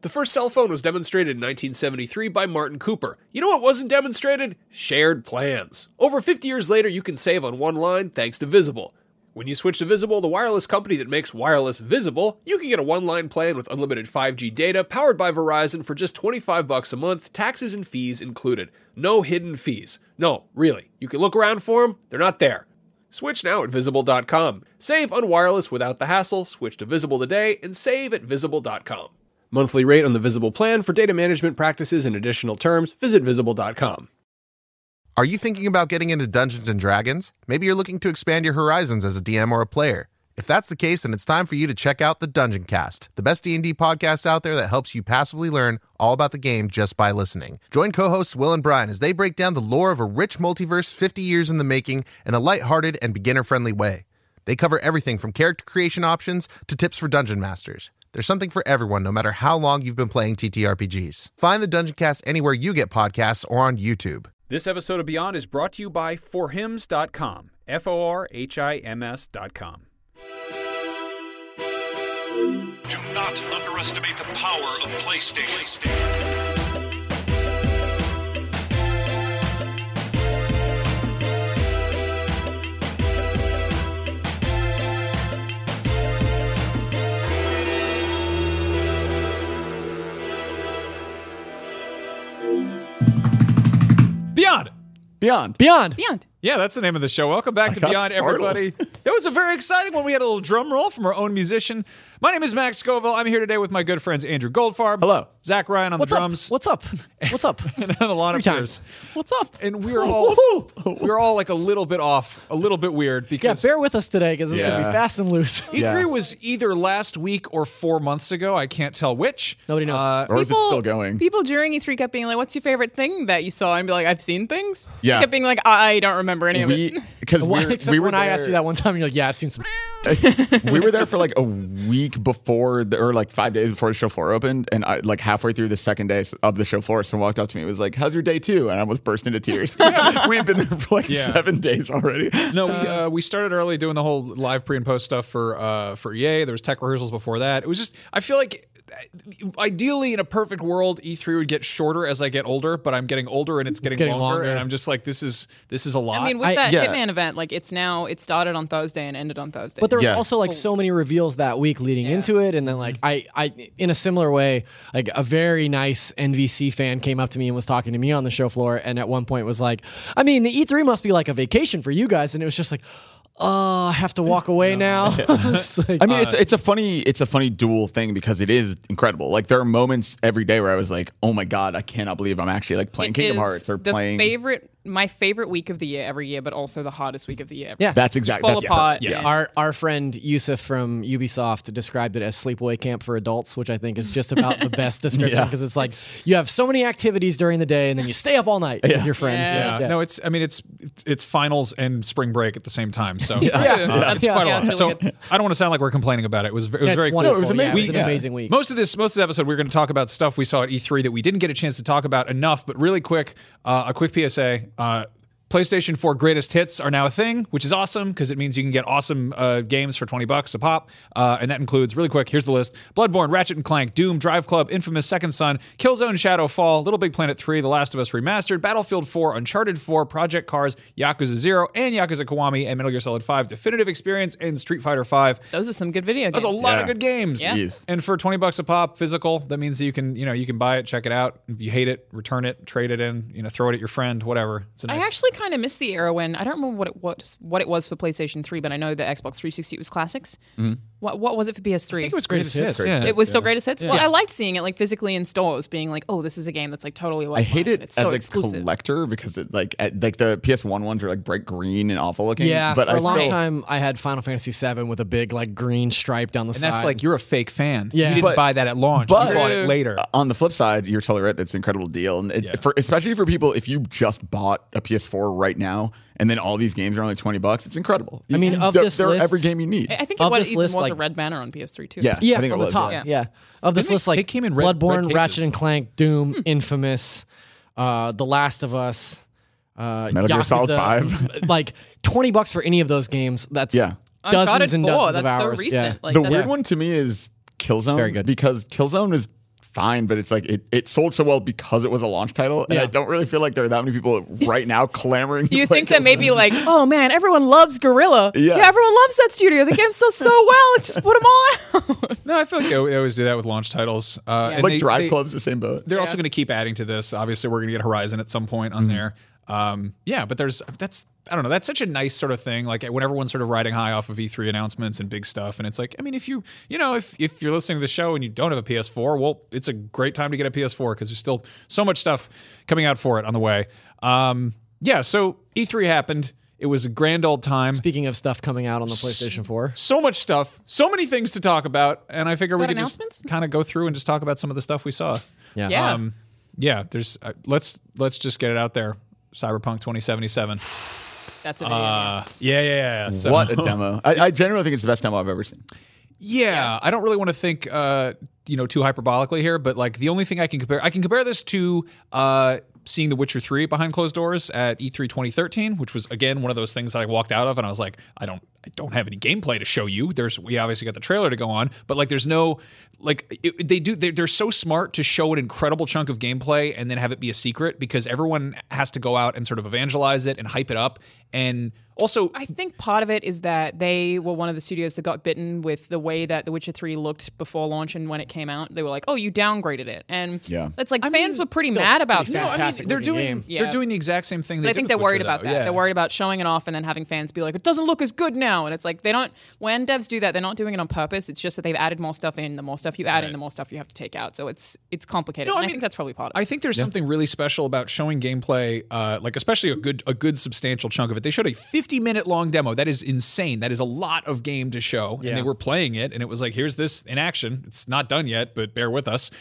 The first cell phone was demonstrated in 1973 by Martin Cooper. You know what wasn't demonstrated? Shared plans. Over 50 years later, you can save on one line thanks to Visible. When you switch to Visible, the wireless company that makes wireless visible, you can get a one-line plan with unlimited 5G data powered by Verizon for just $25 a month, taxes and fees included. No hidden fees. No, really. You can look around for them. They're not there. Switch now at Visible.com. Save on wireless without the hassle. Switch to Visible today and save at Visible.com. Monthly rate on the Visible plan for data management practices and additional terms. Visit Visible.com. Are you thinking about getting into Dungeons & Dragons? Maybe you're looking to expand your horizons as a DM or a player. If that's the case, then it's time for you to check out the Dungeon Cast, the best D&D podcast out there that helps you passively learn all about the game just by listening. Join co-hosts Will and Brian as they break down the lore of a rich multiverse 50 years in the making in a lighthearted and beginner-friendly way. They cover everything from character creation options to tips for dungeon masters. There's something for everyone, no matter how long you've been playing TTRPGs. Find the Dungeon Cast anywhere you get podcasts or on YouTube. This episode of Beyond is brought to you by forhims.com. FORHIMS.com. Do not underestimate the power of PlayStation. Beyond. Beyond. Yeah, that's the name of the show. Welcome back to got Beyond, startled. everybody. It was a very exciting one. We had a little drum roll from our own musician. My name is Max Scoville. I'm here today with my good friends Andrew Goldfarb. Hello. Zach Ryan on the drums. What's up? What's up? And Alana Pierce. What's up? And we're all like a little bit off, a little bit weird Yeah, because bear with us today because it's going to be Yeah. fast and loose. E3 was either last week or 4 months ago. I can't tell which. Nobody knows. Or is it still going? People during E3 kept being like, "What's your favorite thing that you saw?" And be like, "I've seen things." Yeah. They kept being like, "I don't remember any of it." Because Except we were when I there- asked you that one time, you're like, yeah, I've seen some. we were there for like a week before, or like 5 days before the show floor opened, and I like halfway through the second day of the show floor, someone walked up to me and was like, "How's your day 2?" And I almost burst into tears. We had been there for like 7 days already. No, we started early doing the whole live pre and post stuff for EA. There was tech rehearsals before that. It was just, I feel like ideally in a perfect world, E3 would get shorter as I get older, but I'm getting older and it's getting longer, and I'm just like, this is a lot. I mean, with that yeah. Hitman event, like it started on Thursday and ended on Thursday. But there was Yeah. also like so many reveals that week leading into it, and then like I in a similar way, like a very nice NVC fan came up to me and was talking to me on the show floor, and at one point was like, "I mean, the E3 must be like a vacation for you guys," and it was just like, "Oh, I have to walk away now." It's like, I mean, it's a funny dual thing because it is incredible. Like there are moments every day where I was like, "Oh my god, I cannot believe I'm actually like playing It Kingdom is Hearts or the playing." my favorite week of the year every year, but also the hardest week of the year. Yeah. That's exactly Fall that's apart. perfect. Yeah. Our friend Yusuf from Ubisoft described it as sleepaway camp for adults, which I think is just about the best description because it's like you have so many activities during the day and then you stay up all night with your friends. Yeah. No, it's finals and spring break at the same time. So That's quite a lot. it's really So good. I don't want to sound like we're complaining about it. It was It's very cool. wonderful. No, it was amazing. Yeah, it was an Yeah. amazing week. Most of this episode, we're going to talk about stuff we saw at E3 that we didn't get a chance to talk about enough. But really quick, a quick PSA. PlayStation 4 greatest hits are now a thing, which is awesome because it means you can get awesome games for $20 a pop. And that includes, really quick, here's the list: Bloodborne, Ratchet & Clank, Doom, Drive Club, Infamous Second Son, Killzone Shadowfall, Little Big Planet 3, The Last of Us Remastered, Battlefield 4, Uncharted 4, Project Cars, Yakuza 0, and Yakuza Kiwami, and Metal Gear Solid 5 Definitive Experience, and Street Fighter 5. Those are some good video games. That's a lot of good games. Yeah. Jeez. And for $20 a pop, physical, that means that you can buy it, check it out. If you hate it, return it, trade it in, throw it at your friend, whatever. It's a I nice. actually kind of missed the era when I don't remember what it was for PlayStation 3, but I know the Xbox 360 was classics. What was it for PS3? I think it was greatest hits. Yeah. It was still greatest hits. Well, I liked seeing it like physically in stores, being like, "Oh, this is a game that's like totally." I hate it It's as so a exclusive. collector because it like the PS1 ones are like bright green and awful looking. Yeah, but for I a long still, time, I had Final Fantasy VII with a big like green stripe down the And side. that's like, you're a fake fan. Yeah. You didn't But- buy that at launch. but- You bought it later. On the flip side, you're totally right. That's an incredible deal, and especially for people if you just bought a PS4 right now, and then all these games are only $20. It's incredible. I mean, of they're, this they're list- every game you need. I think Of it this even list, was a like- red banner on PS3 too. Yeah. yeah, I think it on the was, top. yeah. Yeah. Of this list, like they came in red Bloodborne, cases. Ratchet and Clank, Doom, Infamous, The Last of Us, Metal Gear Solid Yakuza, 5. like $20 for any of those games. That's Yeah. dozens Uncharted and 4, dozens of that's so hours. recent. Yeah. Like, The that's- weird one to me is Killzone. Very good. Because Killzone is fine, but it's like it sold so well because it was a launch title, and I don't really feel like there are that many people right now clamoring. Do you to play think that maybe like, oh man, everyone loves Guerrilla. Yeah. Everyone loves that studio. The game sells so well. Let's just put them all out. No, I feel like they always do that with launch titles. And like Drive Club's the same boat. They're also going to keep adding to this. Obviously, we're going to get Horizon at some point on there. But that's I don't know. That's such a nice sort of thing. Like when everyone's sort of riding high off of E3 announcements and big stuff, and it's like, I mean, if you're listening to the show and you don't have a PS4, well, it's a great time to get a PS4 because there's still so much stuff coming out for it on the way. So E3 happened. It was a grand old time. Speaking of stuff coming out on the PlayStation 4. So much stuff, so many things to talk about, and I figure we Got could announcements? just kind of go through and just talk about some of the stuff we saw. Yeah. There's let's just get it out there. Cyberpunk 2077. That's a video. Yeah. So, What a demo! I generally think it's the best demo I've ever seen. Yeah, I don't really want to think, too hyperbolically here, but like the only thing I can compare this to seeing The Witcher 3 behind closed doors at E3 2013, which was again one of those things that I walked out of and I was like, I don't have any gameplay to show you. We obviously got the trailer to go on, but like there's no they're so smart to show an incredible chunk of gameplay and then have it be a secret because everyone has to go out and sort of evangelize it and hype it up. And also, I think part of it is that they were one of the studios that got bitten with the way that The Witcher 3 looked before launch and when it came out. They were like, oh, you downgraded it. And that's like fans were pretty mad about that. Fantastic they're looking doing they're doing the exact same thing. But I think they're worried about that. Yeah. They're worried about showing it off and then having fans be like, it doesn't look as good now. And it's like when devs do that, they're not doing it on purpose. It's just that they've added more stuff in. The more stuff you add in, the more stuff you have to take out. So it's complicated. No, I think that's probably part of it. I think there's something really special about showing gameplay, like especially a good substantial chunk of it. They showed a 50-minute long demo. That is insane. That is a lot of game to show. And they were playing it, and it was like, here's this in action. It's not done yet, but bear with us.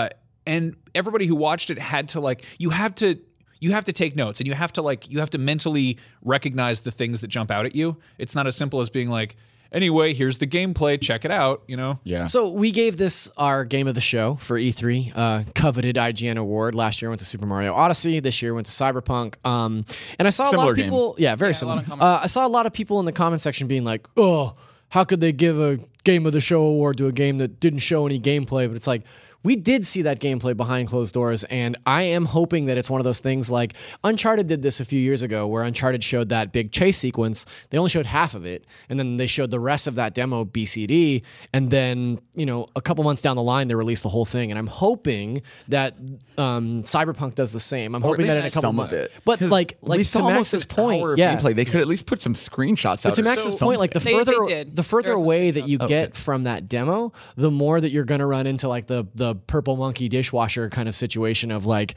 And everybody who watched it had to like, you have to take notes, and you have to mentally recognize the things that jump out at you. It's not as simple as being like, anyway, here's the gameplay, check it out, Yeah. So we gave this our game of the show for E3, coveted IGN award. Last year went to Super Mario Odyssey. This year went to Cyberpunk. And I saw Similar a lot of people. games. Yeah, very a similar. lot of comments. I saw a lot of people in the comment section being like, "Oh, how could they give a game of the show award to a game that didn't show any gameplay?" But it's like, we did see that gameplay behind closed doors, and I am hoping that it's one of those things like Uncharted did this a few years ago, where Uncharted showed that big chase sequence. They only showed half of it, and then they showed the rest of that demo BCD, and then, a couple months down the line, they released the whole thing. And I'm hoping that Cyberpunk does the same. I'm hoping that in a couple some of it. But like we saw to almost Max's the power point, of yeah. gameplay. They could at least put some screenshots out. But to Max's point, like the They further did. the further There are some away that you screenshots. get from that demo, the more that you're going to run into like the purple monkey dishwasher kind of situation of like,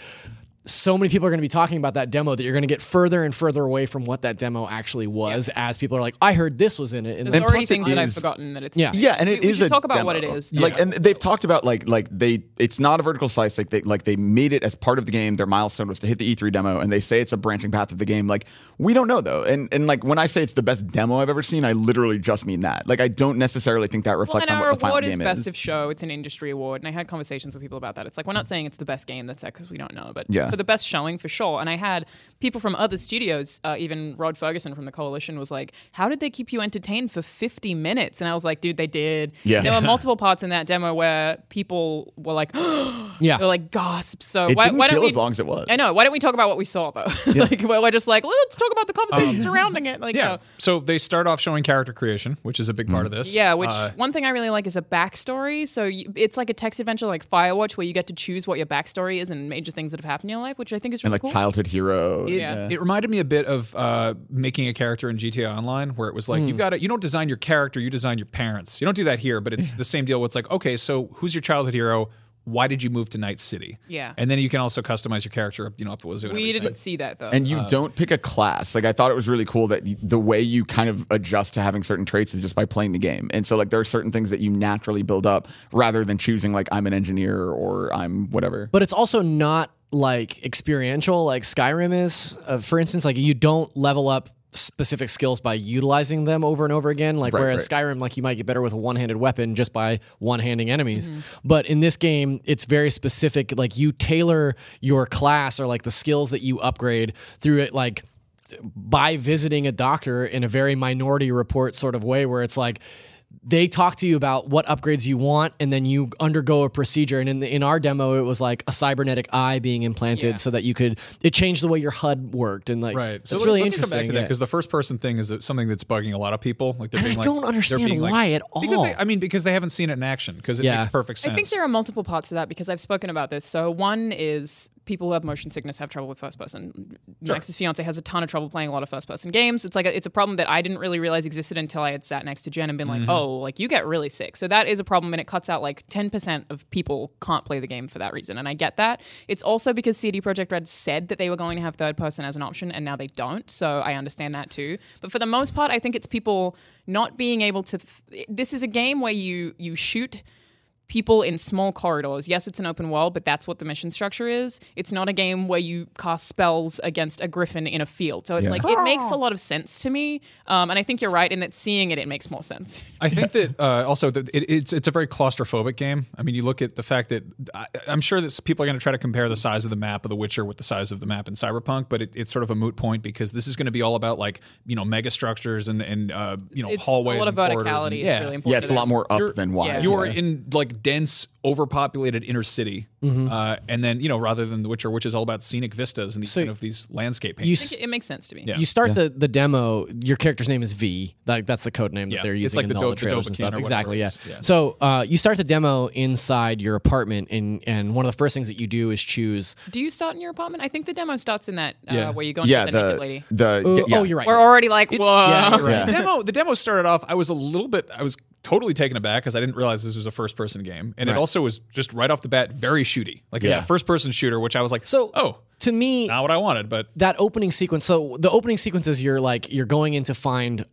so many people are going to be talking about that demo that you're going to get further and further away from what that demo actually was, as people are like, I heard this was in it. And There's already plus it things that I've is- forgotten that it's. Yeah. and it we is should a talk about demo. what it is. Like, and they've talked about it's not a vertical slice. Like they made it as part of the game. Their milestone was to hit the E3 demo, and they say it's a branching path of the game. Like, we don't know though. And like when I say it's the best demo I've ever seen, I literally just mean that. Like, I don't necessarily think that Well, reflects and on our what the final award is game best is. of show. It's an industry award, and I had conversations with people about that. It's like, we're not saying it's the best game that's out because we don't know, but Yeah. for the best showing, for sure. And I had people from other studios, even Rod Ferguson from the Coalition was like, how did they keep you entertained for 50 minutes? And I was like, dude, they did. Yeah. There were multiple parts in that demo where people were like, Yeah. they're like gasps. So It why didn't don't feel we? as long as it was. I know. Why don't we talk about what we saw though? Like we're just like, let's talk about the conversation surrounding it. Like, Yeah. So they start off showing character creation, which is a big part of this. Yeah, which one thing I really like is a backstory. So it's like a text adventure like Firewatch where you get to choose what your backstory is and major things that have happened in your life, which I think is And really like cool. childhood hero. It reminded me a bit of making a character in GTA Online, where it was like you don't design your character, you design your parents. You don't do that here, but it's the same deal. Where it's like, okay, so who's your childhood hero? Why did you move to Night City? Yeah. And then you can also customize your character up the wazoo. and We everything. didn't see that though. And you don't pick a class. Like, I thought it was really cool that the way you kind of adjust to having certain traits is just by playing the game. And so, like, there are certain things that you naturally build up rather than choosing, like, I'm an engineer or I'm whatever. But it's also not like experiential like Skyrim is. For instance, like you don't level up specific skills by utilizing them over and over again. Like whereas Skyrim, like you might get better with a one-handed weapon just by one-handing enemies. But in this game, it's very specific. Like you tailor your class or like the skills that you upgrade through it, like by visiting a doctor in a very Minority Report sort of way, where it's like, they talk to you about what upgrades you want, and then you undergo a procedure. And in our demo, it was like a cybernetic eye being implanted so that it changed the way your HUD worked. And like, right. So it's really let's interesting. come back to that, because the first person thing is something that's bugging a lot of people. Like they're being I don't understand why at all. Because they haven't seen it in action, because it makes perfect sense. I think there are multiple parts to that, because I've spoken about this. So one is people who have motion sickness have trouble with first person. Max's fiance has a ton of trouble playing a lot of first person games. It's like it's a problem that I didn't really realize existed until I had sat next to Jen and been like, oh, like you get really sick. So that is a problem, and it cuts out like 10% of people can't play the game for that reason. And I get that. It's also because CD Projekt Red said that they were going to have third person as an option, and now they don't. So I understand that too. But for the most part, I think it's people not being able to. This is a game where you shoot people in small corridors. Yes, it's an open world, but that's what the mission structure is. It's not a game where you cast spells against a griffin in a field. So it's like, it makes a lot of sense to me. And I think you're right in that seeing it makes more sense. I think that also that it's a very claustrophobic game. I mean, you look at the fact that I'm sure that people are going to try to compare the size of the map of The Witcher with the size of the map in Cyberpunk, but it's sort of a moot point, because this is going to be all about like, mega structures and it's hallways. A lot of verticality is really important. Yeah, it's a lot more up than wide. You're in like dense, overpopulated inner city, and then rather than The Witcher, which is all about scenic vistas and these kind of these landscape paintings. I think it makes sense to me. You start the demo. Your character's name is V. That's the code name that they're using like in all the trailers and stuff. Exactly. Yeah. So you start the demo inside your apartment, and one of the first things that you do is choose. Do you start in your apartment? I think the demo starts in that where you go into the naked lady. Oh, you're right. We're already like, whoa. Yeah, you're right. The demo started off. I was totally taken aback, because I didn't realize this was a first-person game, and it also was just right off the bat very shooty. Like it was a first-person shooter, which I was like, to me, not what I wanted. But that opening sequence. So the opening sequence is you're going in to find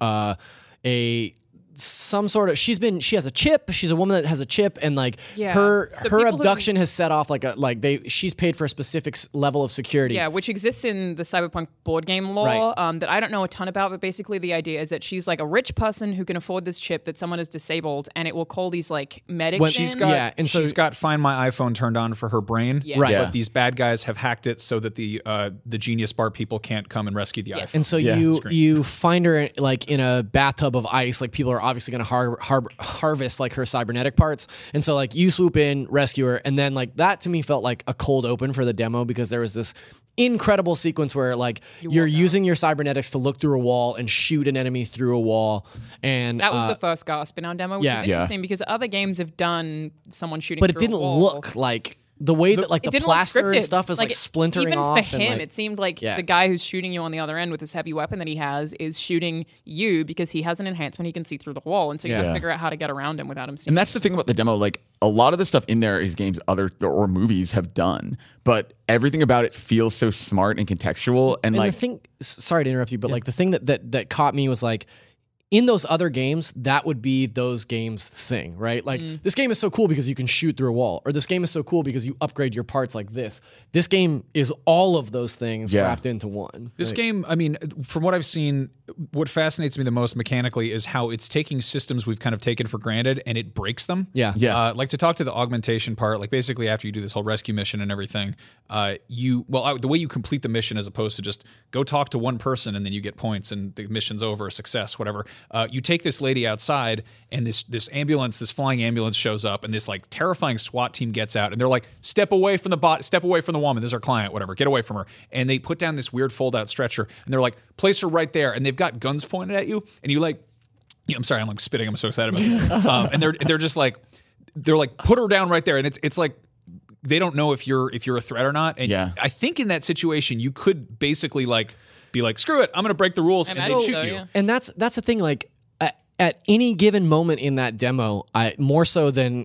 some sort of she has a chip. She's a woman that has a chip, and like her abduction has set off she's paid for a specific level of security. Yeah, which exists in the Cyberpunk board game lore that I don't know a ton about, but basically the idea is that she's like a rich person who can afford this chip that someone is disabled, and it will call these like medics. She's got Find My iPhone turned on for her brain, but these bad guys have hacked it so that the Genius Bar people can't come and rescue the iPhone. And so you find her like in a bathtub of ice. Like people are obviously going to harvest like her cybernetic parts, and so like you swoop in, rescue her, and then like that to me felt like a cold open for the demo, because there was this incredible sequence where like you're using your cybernetics to look through a wall and shoot an enemy through a wall, and that was the first gasp in our demo, which is interesting because other games have done someone shooting, but it didn't look like. The way that like the plaster and stuff is like splintering off. Even for him, it seemed like the guy who's shooting you on the other end with this heavy weapon that he has is shooting you because he has an enhancement he can see through the wall. And so you have to figure out how to get around him without him seeing. And that's the thing about the demo. Like a lot of the stuff in there is games or movies have done, but everything about it feels so smart and contextual. And like the thing, sorry to interrupt you, but like the thing that caught me was like, in those other games, that would be those games' thing, right? Like, this game is so cool because you can shoot through a wall, or this game is so cool because you upgrade your parts like this. This game is all of those things wrapped into one. This game, I mean, from what I've seen, what fascinates me the most mechanically is how it's taking systems we've kind of taken for granted and it breaks them. Like to talk to the augmentation part, like basically after you do this whole rescue mission and everything, the way you complete the mission as opposed to just go talk to one person and then you get points and the mission's over, success, whatever. You take this lady outside and this flying ambulance shows up, and this like terrifying SWAT team gets out, and they're like, step away from the woman. This is our client, whatever. Get away from her. And they put down this weird fold out stretcher, and they're like, place her right there. And they've got guns pointed at you, and you like, I'm sorry, I'm like spitting. I'm so excited about this. And they're just like, put her down right there, and it's like, they don't know if you're a threat or not. And I think in that situation, you could basically like be like, screw it, I'm going to break the rules, and they shoot you. And that's the thing. Like at any given moment in that demo, more so than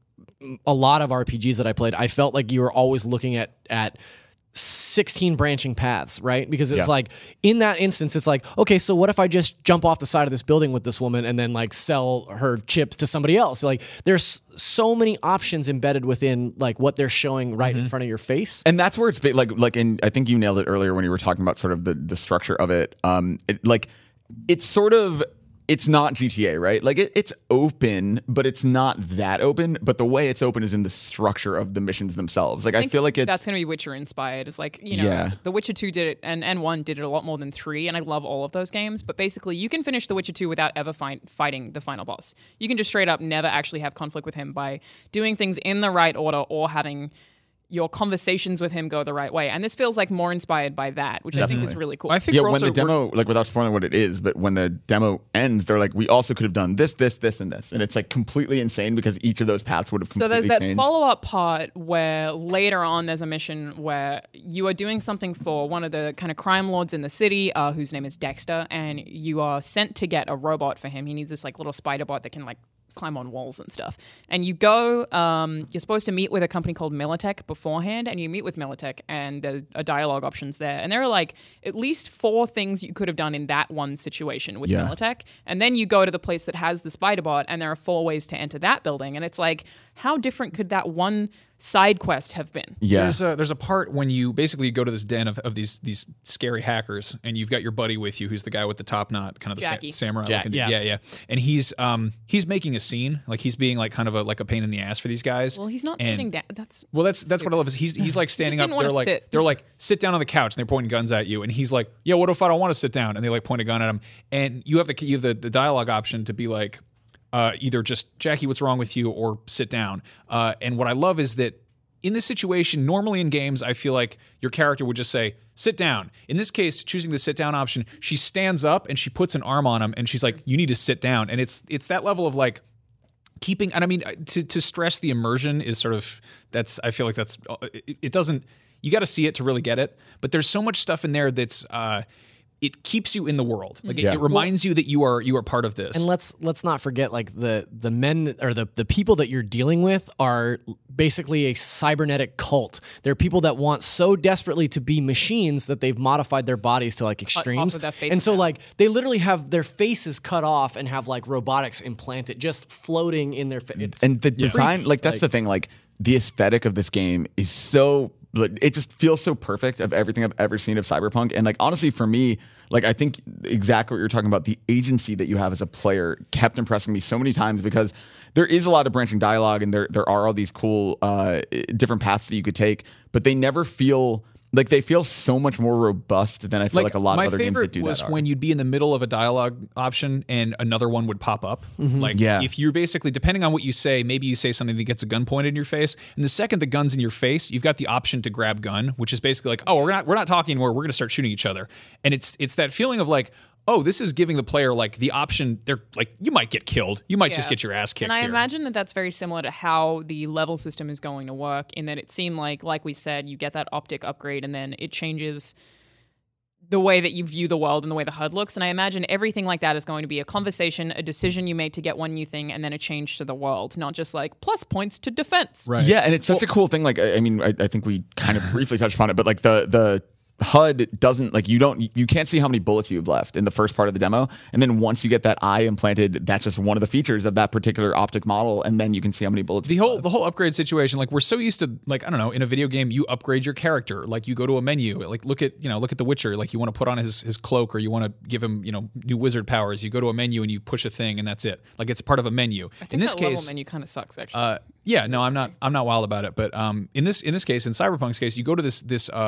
a lot of RPGs that I played, I felt like you were always looking at 16 branching paths, right? Because it's like, in that instance, it's like, okay, so what if I just jump off the side of this building with this woman and then like sell her chips to somebody else? Like, there's so many options embedded within like what they're showing right in front of your face. And that's where it's like, and I think you nailed it earlier when you were talking about sort of the structure of it. It's sort of it's not GTA, right? Like it's open, but it's not that open. But the way it's open is in the structure of the missions themselves. Like I feel like that's going to be Witcher inspired. It's like, The Witcher 2 did it, and 1 did it a lot more than 3, and I love all of those games. But basically, you can finish The Witcher 2 without ever fighting the final boss. You can just straight up never actually have conflict with him by doing things in the right order or having your conversations with him go the right way. And this feels like more inspired by that, which I think is really cool. I think when the demo, like without spoiling what it is, but when the demo ends, they're like, we also could have done this, this, this, and this. And it's like completely insane because each of those paths would have completely changed. So there's that changed. follow-up part where later on there's a mission where you are doing something for one of the kind of crime lords in the city, whose name is Dexter, and you are sent to get a robot for him. He needs this like little spider bot that can like climb on walls and stuff. And you go, you're supposed to meet with a company called Militech beforehand, and you meet with Militech, and there's a dialogue options there. And there are like at least 4 things you could have done in that one situation with Militech. And then you go to the place that has the spider bot, and there are 4 ways to enter that building. And it's like, how different could that one side quest have been? Yeah. There's a part when you basically go to this den of these scary hackers, and you've got your buddy with you, who's the guy with the top knot, kind of the samurai looking. Yeah. And he's making a scene, like he's being like kind of like a pain in the ass for these guys. Well, he's not sitting down. That's what I love is he's like standing up. They're like sit down on the couch, and they're pointing guns at you, and he's like, yeah, what if I don't want to sit down? And they like point a gun at him, and you have the dialogue option to be like, either just Jackie, what's wrong with you, or sit down. And what I love is that in this situation, normally in games, I feel like your character would just say, sit down. In this case, choosing the sit down option, she stands up and she puts an arm on him, and she's like, you need to sit down. And it's that level of like keeping, and I mean, to stress the immersion is sort of, I feel like it doesn't, you got to see it to really get it. But there's so much stuff in there that's, it keeps you in the world. Like it reminds you that you are part of this. And let's not forget, like the men or the people that you're dealing with are basically a cybernetic cult. They're people that want so desperately to be machines that they've modified their bodies to like extremes. And so like they literally have their faces cut off and have like robotics implanted just floating in their face. And the design, like that's the thing, like the aesthetic of this game is so, it just feels so perfect of everything I've ever seen of Cyberpunk. And like, honestly, for me, like, I think exactly what you're talking about, the agency that you have as a player kept impressing me so many times because there is a lot of branching dialogue and there are all these cool different paths that you could take, but they never feel like they feel so much more robust than I feel like a lot of other games that do that. My favorite was when you'd be in the middle of a dialogue option and another one would pop up. Like if you're basically, depending on what you say, maybe you say something that gets a gun pointed in your face, and the second the gun's in your face, you've got the option to grab gun, which is basically like, oh, we're not talking anymore, we're going to start shooting each other. And it's that feeling of like, oh, this is giving the player like the option. They're like, you might get killed. You might just get your ass kicked. And I here. imagine that that's very similar to how the level system is going to work, in that it seemed like we said, you get that optic upgrade and then it changes the way that you view the world and the way the HUD looks. And I imagine everything like that is going to be a conversation, a decision you made to get one new thing, and then a change to the world, not just like plus points to defense. Right. Yeah, and it's such a cool thing. Like, I mean, I think we kind of briefly touched upon it, but like the HUD doesn't, like, you can't see how many bullets you've left in the first part of the demo, and then once you get that eye implanted, that's just one of the features of that particular optic model, and then you can see how many bullets the whole upgrade situation. Like, we're so used to, like, I don't know, in a video game you upgrade your character, like you go to a menu, like look at The Witcher, like you want to put on his cloak or you want to give him new wizard powers, you go to a menu and you push a thing and that's it, like it's part of a menu. I think in this that case level menu kind of sucks, actually. Yeah, no, I'm not wild about it, but in this case, in Cyberpunk's case, you go to this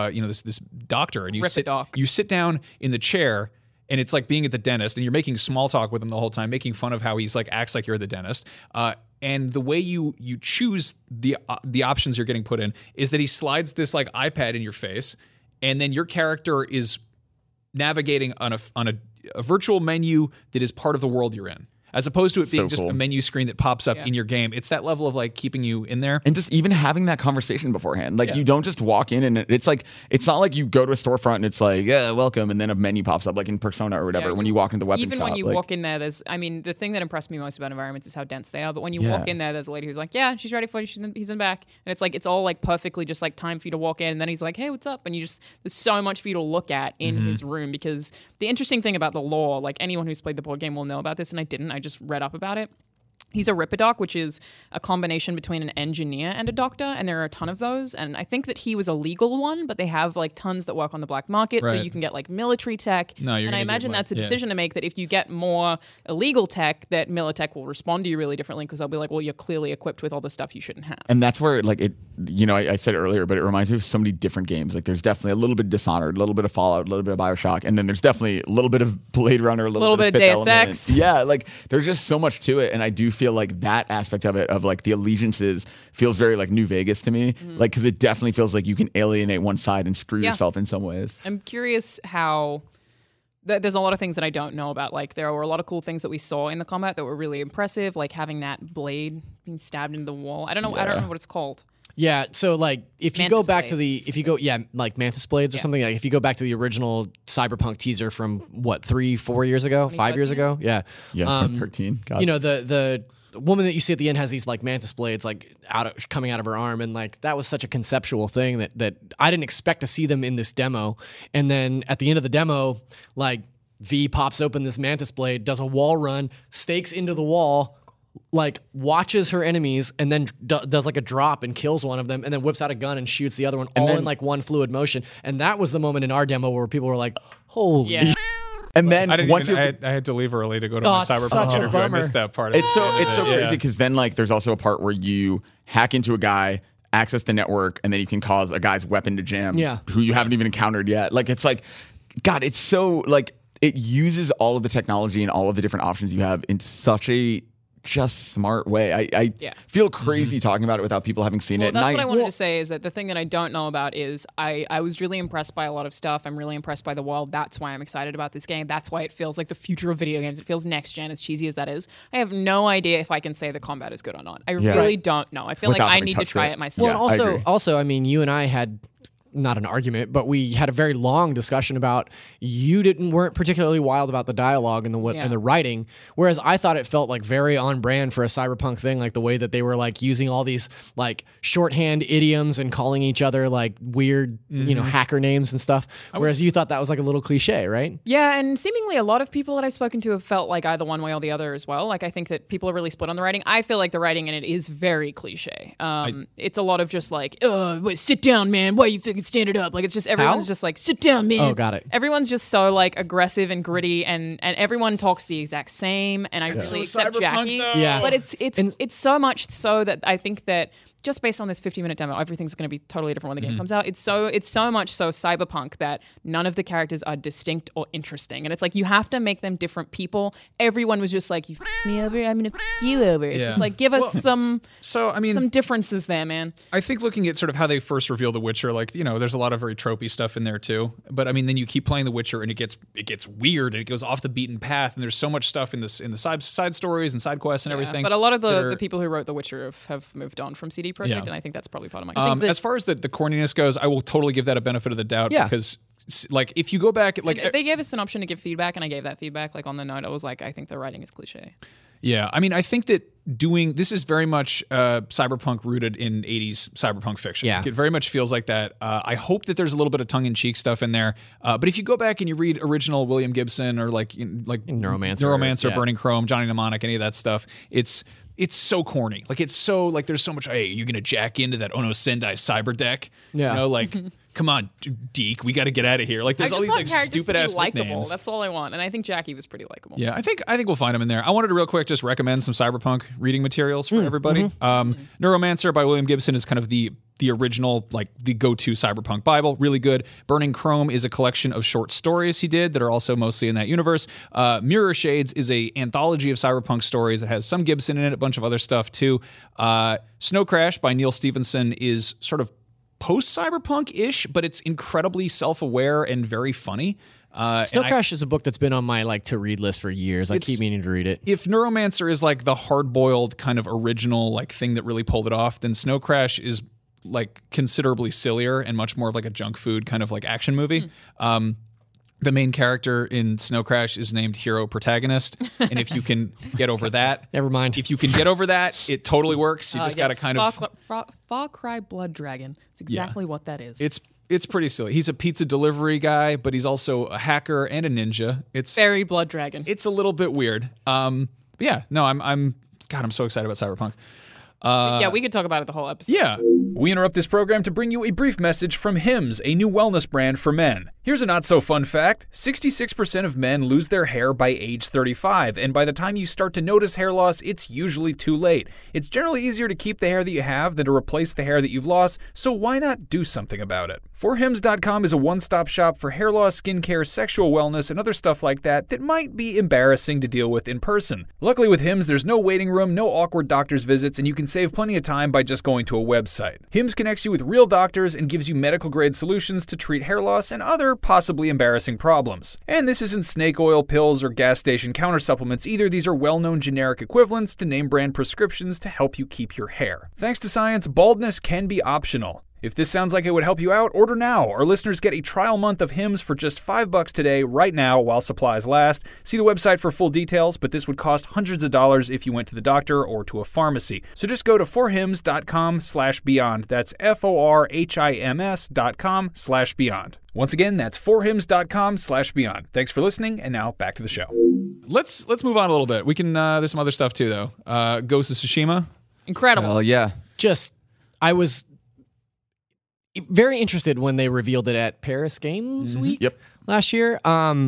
doctor and you sit down in the chair, and it's like being at the dentist, and you're making small talk with him the whole time, making fun of how he's like acts like you're the dentist. And the way you choose the options you're getting put in is that he slides this like iPad in your face, and then your character is navigating on a virtual menu that is part of the world you're in, as opposed to it being just a menu screen that pops up in your game. It's that level of like keeping you in there. And just even having that conversation beforehand. Like you don't just walk in and it's not like you go to a storefront and it's like, yeah, welcome, and then a menu pops up like in Persona or whatever when you walk into the weapon shop. Even when you walk in there, the thing that impressed me most about environments is how dense they are. But when you walk in there, there's a lady who's like, yeah, she's ready for you. He's in the back. And it's like, it's all like perfectly just like time for you to walk in. And then he's like, hey, what's up? And there's so much for you to look at in his room, because the interesting thing about the lore, like anyone who's played the board game will know about this, and I didn't, I just read up about it, He's a Ripperdoc, which is a combination between an engineer and a doctor, and there are a ton of those. And I think that he was a legal one, but they have like tons that work on the black market, so Right. you can get like military tech. No, you're and I gonna get, imagine like- that's a yeah. decision to make, that if you get more illegal tech, that Militech will respond to you really differently, because they'll be like, well, you're clearly equipped with all the stuff you shouldn't have. And that's where, like, it, you know, I said it earlier, but it reminds me of so many different games. Like, there's definitely a little bit of Dishonored, a little bit of Fallout, a little bit of Bioshock, and then there's definitely a little bit of Blade Runner, a little bit of Deus Fifth Element. Ex. Yeah, like, there's just so much to it. And I do feel like that aspect of it, of like the allegiances, feels very like New Vegas to me. Like, because it definitely feels like you can alienate one side and screw Yeah. yourself in some ways. I'm curious how. There's a lot of things that I don't know about. Like, there were a lot of cool things that we saw in the combat that were really impressive, like having that blade being stabbed into the wall. I don't know what it's called. Yeah, so like if you go Mantis back Blade. to the like Mantis Blades or something, like if you go back to the original Cyberpunk teaser from what 3-4 years ago, 5 years ago, yeah, Yeah, 13. God. you know the woman that you see at the end has these like Mantis Blades like coming out of her arm, and like that was such a conceptual thing that I didn't expect to see them in this demo, and then at the end of the demo, like V pops open this Mantis Blade, does a wall run, stakes into the wall, like watches her enemies, and then does like a drop and kills one of them, and then whips out a gun and shoots the other one, all in like one fluid motion. And that was the moment in our demo where people were like, "Holy!" Yeah. And then I didn't once even, you I had to leave early to go to Oh, my it's Cyberpunk such a interview. I bummer. missed that part. It's so Yeah. crazy because then like there's also a part where you hack into a guy, access the network, and then you can cause a guy's weapon to jam. Yeah. Who you haven't even encountered yet. Like it's like, God, it's so like it uses all of the technology and all of the different options you have in such a just smart way. I Yeah. feel crazy talking about it without people having seen Well, it. that's And what I wanted to say, is that the thing that I don't know about is I was really impressed by a lot of stuff. I'm really impressed by the world. That's why I'm excited about this game. That's why it feels like the future of video games. It feels next gen, as cheesy as that is. I have no idea if I can say the combat is good or not. I really don't know. I feel Without like I having need to touched try it. it myself. Well, Yeah, I and agree. also, I mean, you and I had not an argument, but we had a very long discussion about you weren't particularly wild about the dialogue and and the writing, whereas I thought it felt like very on brand for a Cyberpunk thing, like the way that they were like using all these like shorthand idioms and calling each other like weird, you know, hacker names and stuff. Whereas you thought that was like a little cliche, right? Yeah, and seemingly a lot of people that I've spoken to have felt like either one way or the other as well. Like, I think that people are really split on the writing. I feel like the writing in it is very cliche. It's a lot of just like, wait, sit down, man. Why you think stand it up? Like, it's just everyone's just like, sit down, man. Oh, got it. Everyone's just so like aggressive and gritty, and everyone talks the exact same. And I really so accept Cyberpunk, Jackie. though. Yeah. But it's so much so that I think that just based on this 50-minute demo, everything's going to be totally different when the game comes out. It's so much so Cyberpunk that none of the characters are distinct or interesting, and it's like you have to make them different people. Everyone was just like, "You f me over, I'm gonna f you over." It's Yeah. just like, give us some differences there, man. I think looking at sort of how they first reveal The Witcher, like, you know, there's a lot of very tropey stuff in there too. But I mean, then you keep playing The Witcher and it gets weird and it goes off the beaten path, and there's so much stuff in the side stories and side quests and everything. But a lot of that the are- people who wrote The Witcher have moved on from CD Projekt, Yeah. and I think that's probably part of my. as far as the corniness goes, I will totally give that a benefit of the doubt Yeah. because like if you go back like they gave us an option to give feedback, and I gave that feedback. Like on the note, I was like, I think the writing is cliche. yeah, I mean, I think that this is very much cyberpunk rooted in 80s cyberpunk fiction. Yeah. It very much feels like that. I hope that there's a little bit of tongue-in-cheek stuff in there. But if you go back and you read original William Gibson or like Neuromancer, yeah. Burning Chrome, Johnny Mnemonic, any of that stuff, it's so corny. Like it's so like there's so much. Hey, you're gonna jack into that Ono Sendai cyber deck. Yeah. You know, like come on, Deke, we got to get out of here. Like there's I all just these want like characters stupid to be ass likable. nicknames. That's all I want, and I think Jackie was pretty likable. Yeah, I think we'll find him in there. I wanted to real quick just recommend some cyberpunk reading materials for everybody. Neuromancer by William Gibson is kind of the original, like the go-to cyberpunk Bible. Really good. Burning Chrome is a collection of short stories he did that are also mostly in that universe. Mirror Shades is a anthology of cyberpunk stories that has some Gibson in it, a bunch of other stuff too. Snow Crash by Neil Stephenson is sort of post-cyberpunk-ish, but it's incredibly self-aware and very funny. Snow Crash is a book that's been on my like to read list for years. I keep meaning to read it. If Neuromancer is like the hard-boiled kind of original like thing that really pulled it off, then Snow Crash is like considerably sillier and much more of like a junk food kind of like action movie. The main character in Snow Crash is named Hero Protagonist, and if you can get over that, Never mind. If you can get over that, it totally works. You just got to kind of. Far Cry Blood Dragon. It's exactly what that is. It's pretty silly. He's a pizza delivery guy, but he's also a hacker and a ninja. It's very Blood Dragon. It's a little bit weird. But yeah, no, I'm God, I'm so excited about Cyberpunk. Yeah, we could talk about it the whole episode. Yeah. We interrupt this program to bring you a brief message from Hims, a new wellness brand for men. Here's a not-so-fun fact. 66% of men lose their hair by age 35, and by the time you start to notice hair loss, it's usually too late. It's generally easier to keep the hair that you have than to replace the hair that you've lost, so why not do something about it? ForHims.com is a one-stop shop for hair loss, skincare, sexual wellness, and other stuff like that might be embarrassing to deal with in person. Luckily with Hims, there's no waiting room, no awkward doctor's visits, and you can save plenty of time by just going to a website. Hims connects you with real doctors and gives you medical-grade solutions to treat hair loss and other possibly embarrassing problems. And this isn't snake oil pills or gas station counter supplements either. These are well-known generic equivalents to name-brand prescriptions to help you keep your hair. Thanks to science, baldness can be optional. If this sounds like it would help you out, order now. Our listeners get a trial month of Hims for just $5 today, right now, while supplies last. See the website for full details, but this would cost hundreds of dollars if you went to the doctor or to a pharmacy. So just go to forhims.com/beyond. That's FORHIMS.com/beyond. Once again, that's forhims.com/beyond. Thanks for listening, and now back to the show. Let's move on a little bit. We can, there's some other stuff too, though. Ghost of Tsushima. Incredible. Well, yeah. I was very interested when they revealed it at Paris Games Week last year.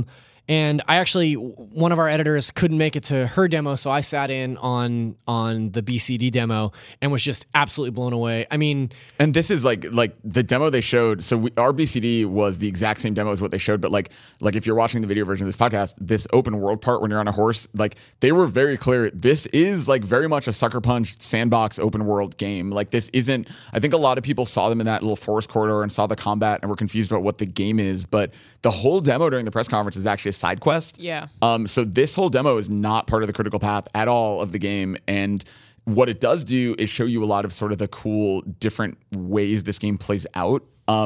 And I actually, one of our editors couldn't make it to her demo, so I sat in on the BCD demo and was just absolutely blown away. I mean, and this is like the demo they showed. So our BCD was the exact same demo as what they showed, but like if you're watching the video version of this podcast, this open world part when you're on a horse, like they were very clear. This is like very much a Sucker Punch sandbox open world game. Like this isn't. I think a lot of people saw them in that little forest corridor and saw the combat and were confused about what the game is, but the whole demo during the press conference is actually a side quest. Yeah. So this whole demo is not part of the critical path at all of the game. And what it does do is show you a lot of sort of the cool different ways this game plays out.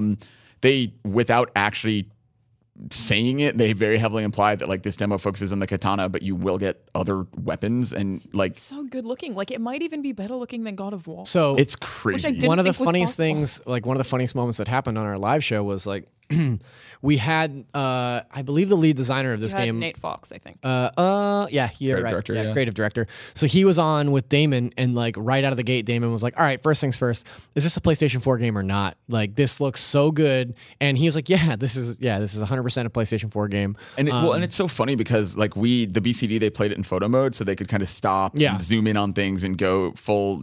They, without actually saying it, they very heavily imply that like this demo focuses on the katana, but you will get other weapons and like It's so good looking. Like it might even be better looking than God of War. so it's crazy. didn't one of the think was funniest possible. things, like one of the funniest moments that happened on our live show was like we had I believe the lead designer of this You had game, Nate Fox, I think. yeah, you're right. director, yeah, yeah. creative director. So he was on with Damon, and like right out of the gate, Damon was like, "All right, first things first, is this a PlayStation 4 game or not? Like this looks so good." And he was like, "Yeah, this is 100% a PlayStation 4 game." And and it's so funny because like the BCD, they played it in photo mode so they could kind of stop and zoom in on things and go full,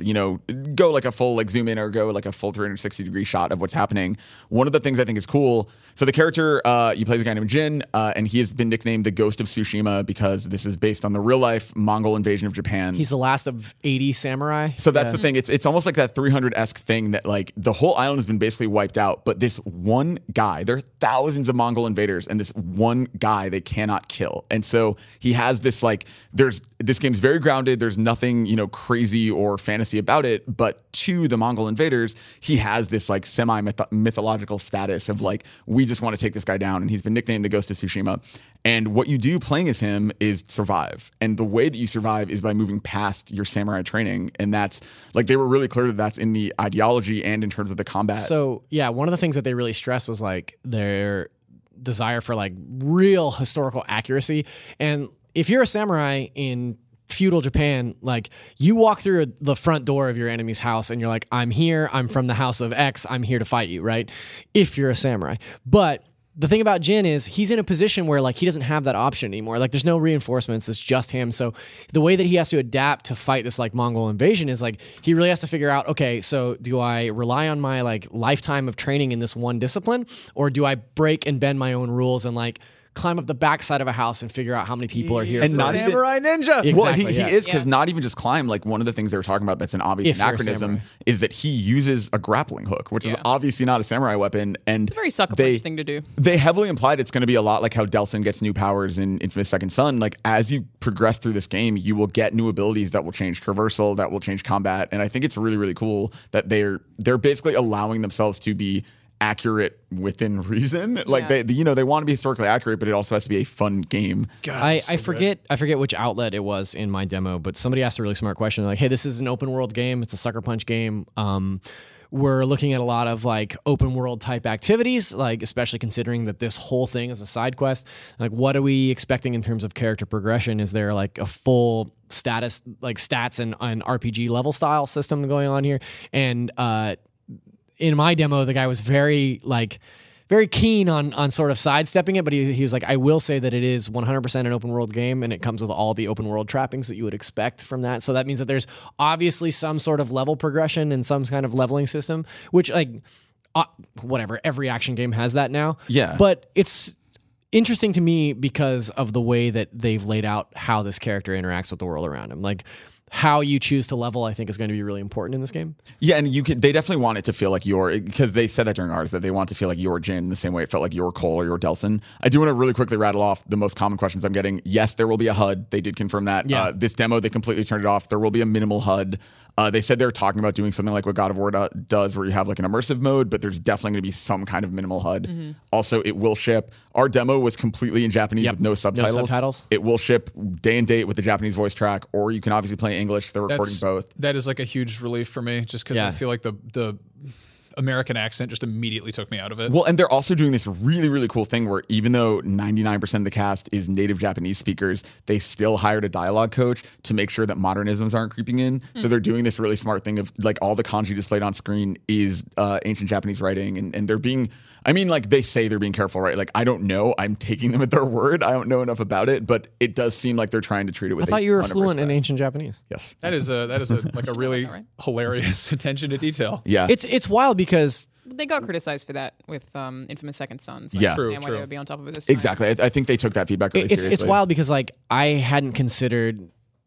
go like a full like zoom in or go like a full 360 degree shot of what's happening. One of the things I think is cool. So the character you play as a guy named Jin, and he has been nicknamed the Ghost of Tsushima because this is based on the real life Mongol invasion of Japan. He's the last of 80 samurai. So that's the thing. It's almost like that 300-esque thing that like the whole island has been basically wiped out, but this one guy, there are thousands of Mongol invaders, and this one guy they cannot kill. And so he has this like this game's very grounded. There's nothing, crazy or fantasy about it, but to the Mongol invaders, he has this like semi-mythological status of like, we just want to take this guy down, and he's been nicknamed the Ghost of Tsushima. And what you do playing as him is survive. And the way that you survive is by moving past your samurai training. And that's like, they were really clear that that's in the ideology and in terms of the combat. So yeah, one of the things that they really stressed was like their desire for like real historical accuracy. And if you're a samurai in feudal Japan, like you walk through the front door of your enemy's house and you're like, I'm here, I'm from the house of X, I'm here to fight you, right? If you're a samurai. But the thing about Jin is he's in a position where like he doesn't have that option anymore. Like there's no reinforcements, it's just him. So the way that he has to adapt to fight this like Mongol invasion is like he really has to figure out, okay, so do I rely on my like lifetime of training in this one discipline, or do I break and bend my own rules and like climb up the backside of a house and figure out how many people are here? And not even- Samurai Ninja. Exactly, Well, he yeah. is, because not even just climb. Like one of the things they were talking about that's an obvious If you're a anachronism samurai. is that he uses a grappling hook, which is obviously not a samurai weapon. And It's a very Sucker Punch thing to do. They heavily implied it's going to be a lot like how Delsin gets new powers in Infamous Second Son. Like as you progress through this game, you will get new abilities that will change traversal, that will change combat. And I think it's really, really cool that they're basically allowing themselves to be accurate within reason. Like they want to be historically accurate, but it also has to be a fun game. I forget which outlet it was in my demo, but somebody asked a really smart question. Like, hey, this is an open world game. It's a Sucker Punch game. we're looking at a lot of like open world type activities, like especially considering that this whole thing is a side quest. Like, what are we expecting in terms of character progression? Is there like a full status, like stats and RPG level style system going on here? And in my demo, the guy was very keen on sort of sidestepping it, but he was like, I will say that it is 100% an open world game, and it comes with all the open world trappings that you would expect from that. So that means that there's obviously some sort of level progression and some kind of leveling system, which whatever, every action game has that now. Yeah. But it's interesting to me because of the way that they've laid out how this character interacts with the world around him. Like, how you choose to level, I think, is going to be really important in this game. Yeah, and they definitely want it to feel like because they said that during ours, that they want to feel like you're Jin the same way it felt like you're Cole or you're Delson. I do want to really quickly rattle off the most common questions I'm getting. Yes, there will be a HUD. They did confirm that. Yeah. This demo, they completely turned it off. There will be a minimal HUD. They said they're talking about doing something like what God of War does, where you have like an immersive mode, but there's definitely going to be some kind of minimal HUD. Mm-hmm. Also, it will ship. Our demo was completely in Japanese with no subtitles. No subtitles. It will ship day and date with the Japanese voice track, or you can obviously play English. They're recording both. That is like a huge relief for me, just because I feel like the American accent just immediately took me out of it. Well, and they're also doing this really, really cool thing where even though 99% of the cast is native Japanese speakers, they still hired a dialogue coach to make sure that modernisms aren't creeping in. So they're doing this really smart thing of like all the kanji displayed on screen is ancient Japanese writing, and they're being, I mean, like they say they're being careful, right? Like I don't know, I'm taking them at their word. I don't know enough about it, but it does seem like they're trying to treat it with. I thought you were fluent in ancient Japanese. Yes, that is like a really hilarious attention to detail. Yeah, it's wild because they got criticized for that with Infamous Second Son. So yeah, I understand why they would be on top of it this time. Exactly. I think they took that feedback really seriously. It's wild because like I hadn't considered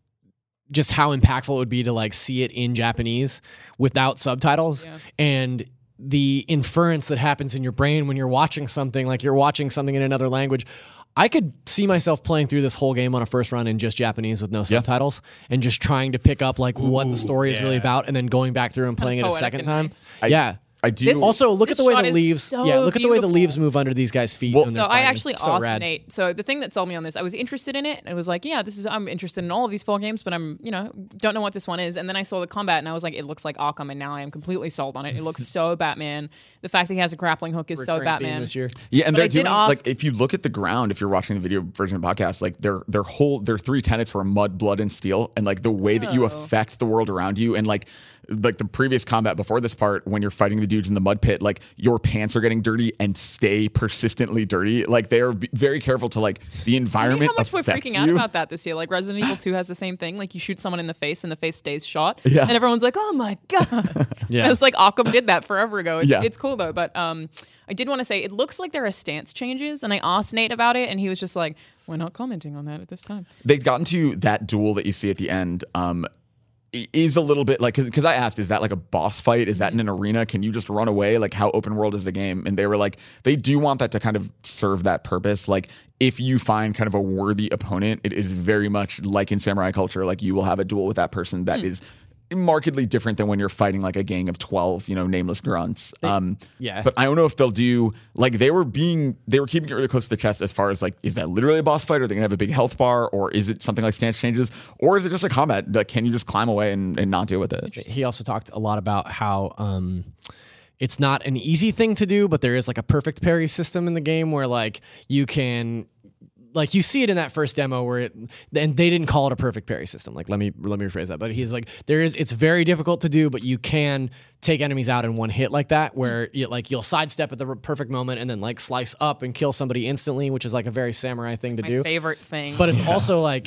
just how impactful it would be to like see it in Japanese without subtitles and the inference that happens in your brain when you're watching something, like you're watching something in another language. I could see myself playing through this whole game on a first run in just Japanese with no subtitles and just trying to pick up like what the story is really about and then going back through and playing it a second time. Nice. I do. Also, look at the way the leaves. So look at the way the beautiful. leaves move under these guys' feet. Well, when So they're I fighting. actually So asked rad. Nate. So the thing that sold me on this, I was interested in it. And I was like, I'm interested in all of these fall games, but I'm, don't know what this one is. And then I saw the combat and I was like, it looks like Arkham, and now I am completely sold on it. It looks so Batman. The fact that he has a grappling hook is so Recurring theme Batman. this year. Yeah, and But I they're did doing ask- like if you look at the ground, if you're watching the video version of the podcast, like their three tenets were mud, blood, and steel, and like the way that you affect the world around you, and like the previous combat before this part, when you're fighting the dudes in the mud pit, like your pants are getting dirty and stay persistently dirty. Like they are very careful to like the environment. How much we're affect freaking out you. about this this year. Like Resident Evil 2 has the same thing. Like you shoot someone in the face and the face stays shot. Yeah. And everyone's like, oh my God. Yeah. It's like Arkham did that forever ago. Yeah. It's cool though. But I did want to say it looks like there are stance changes. And I asked Nate about it and he was just like, we're not commenting on that at this time. They've gotten to that duel that you see at the end. Is a little bit like, because I asked, is that like a boss fight? Is that in an arena? Can you just run away? Like, how open world is the game? And they were like, they do want that to kind of serve that purpose. Like, if you find kind of a worthy opponent, it is very much like in samurai culture. Like, you will have a duel with that person that is markedly different than when you're fighting like a gang of 12, nameless grunts. But I don't know if they'll do like they were keeping it really close to the chest as far as like, is that literally a boss fight? Are they gonna have a big health bar, or is it something like stance changes, or is it just a combat that can you just climb away and not deal with it? He also talked a lot about how it's not an easy thing to do, but there is like a perfect parry system in the game where like you can. Like you see it in that first demo where and they didn't call it a perfect parry system. Like let me rephrase that. But he's like it's very difficult to do, but you can take enemies out in one hit like that, where you'll sidestep at the perfect moment and then like slice up and kill somebody instantly, which is like a very samurai thing to My do. favorite thing. But it's also like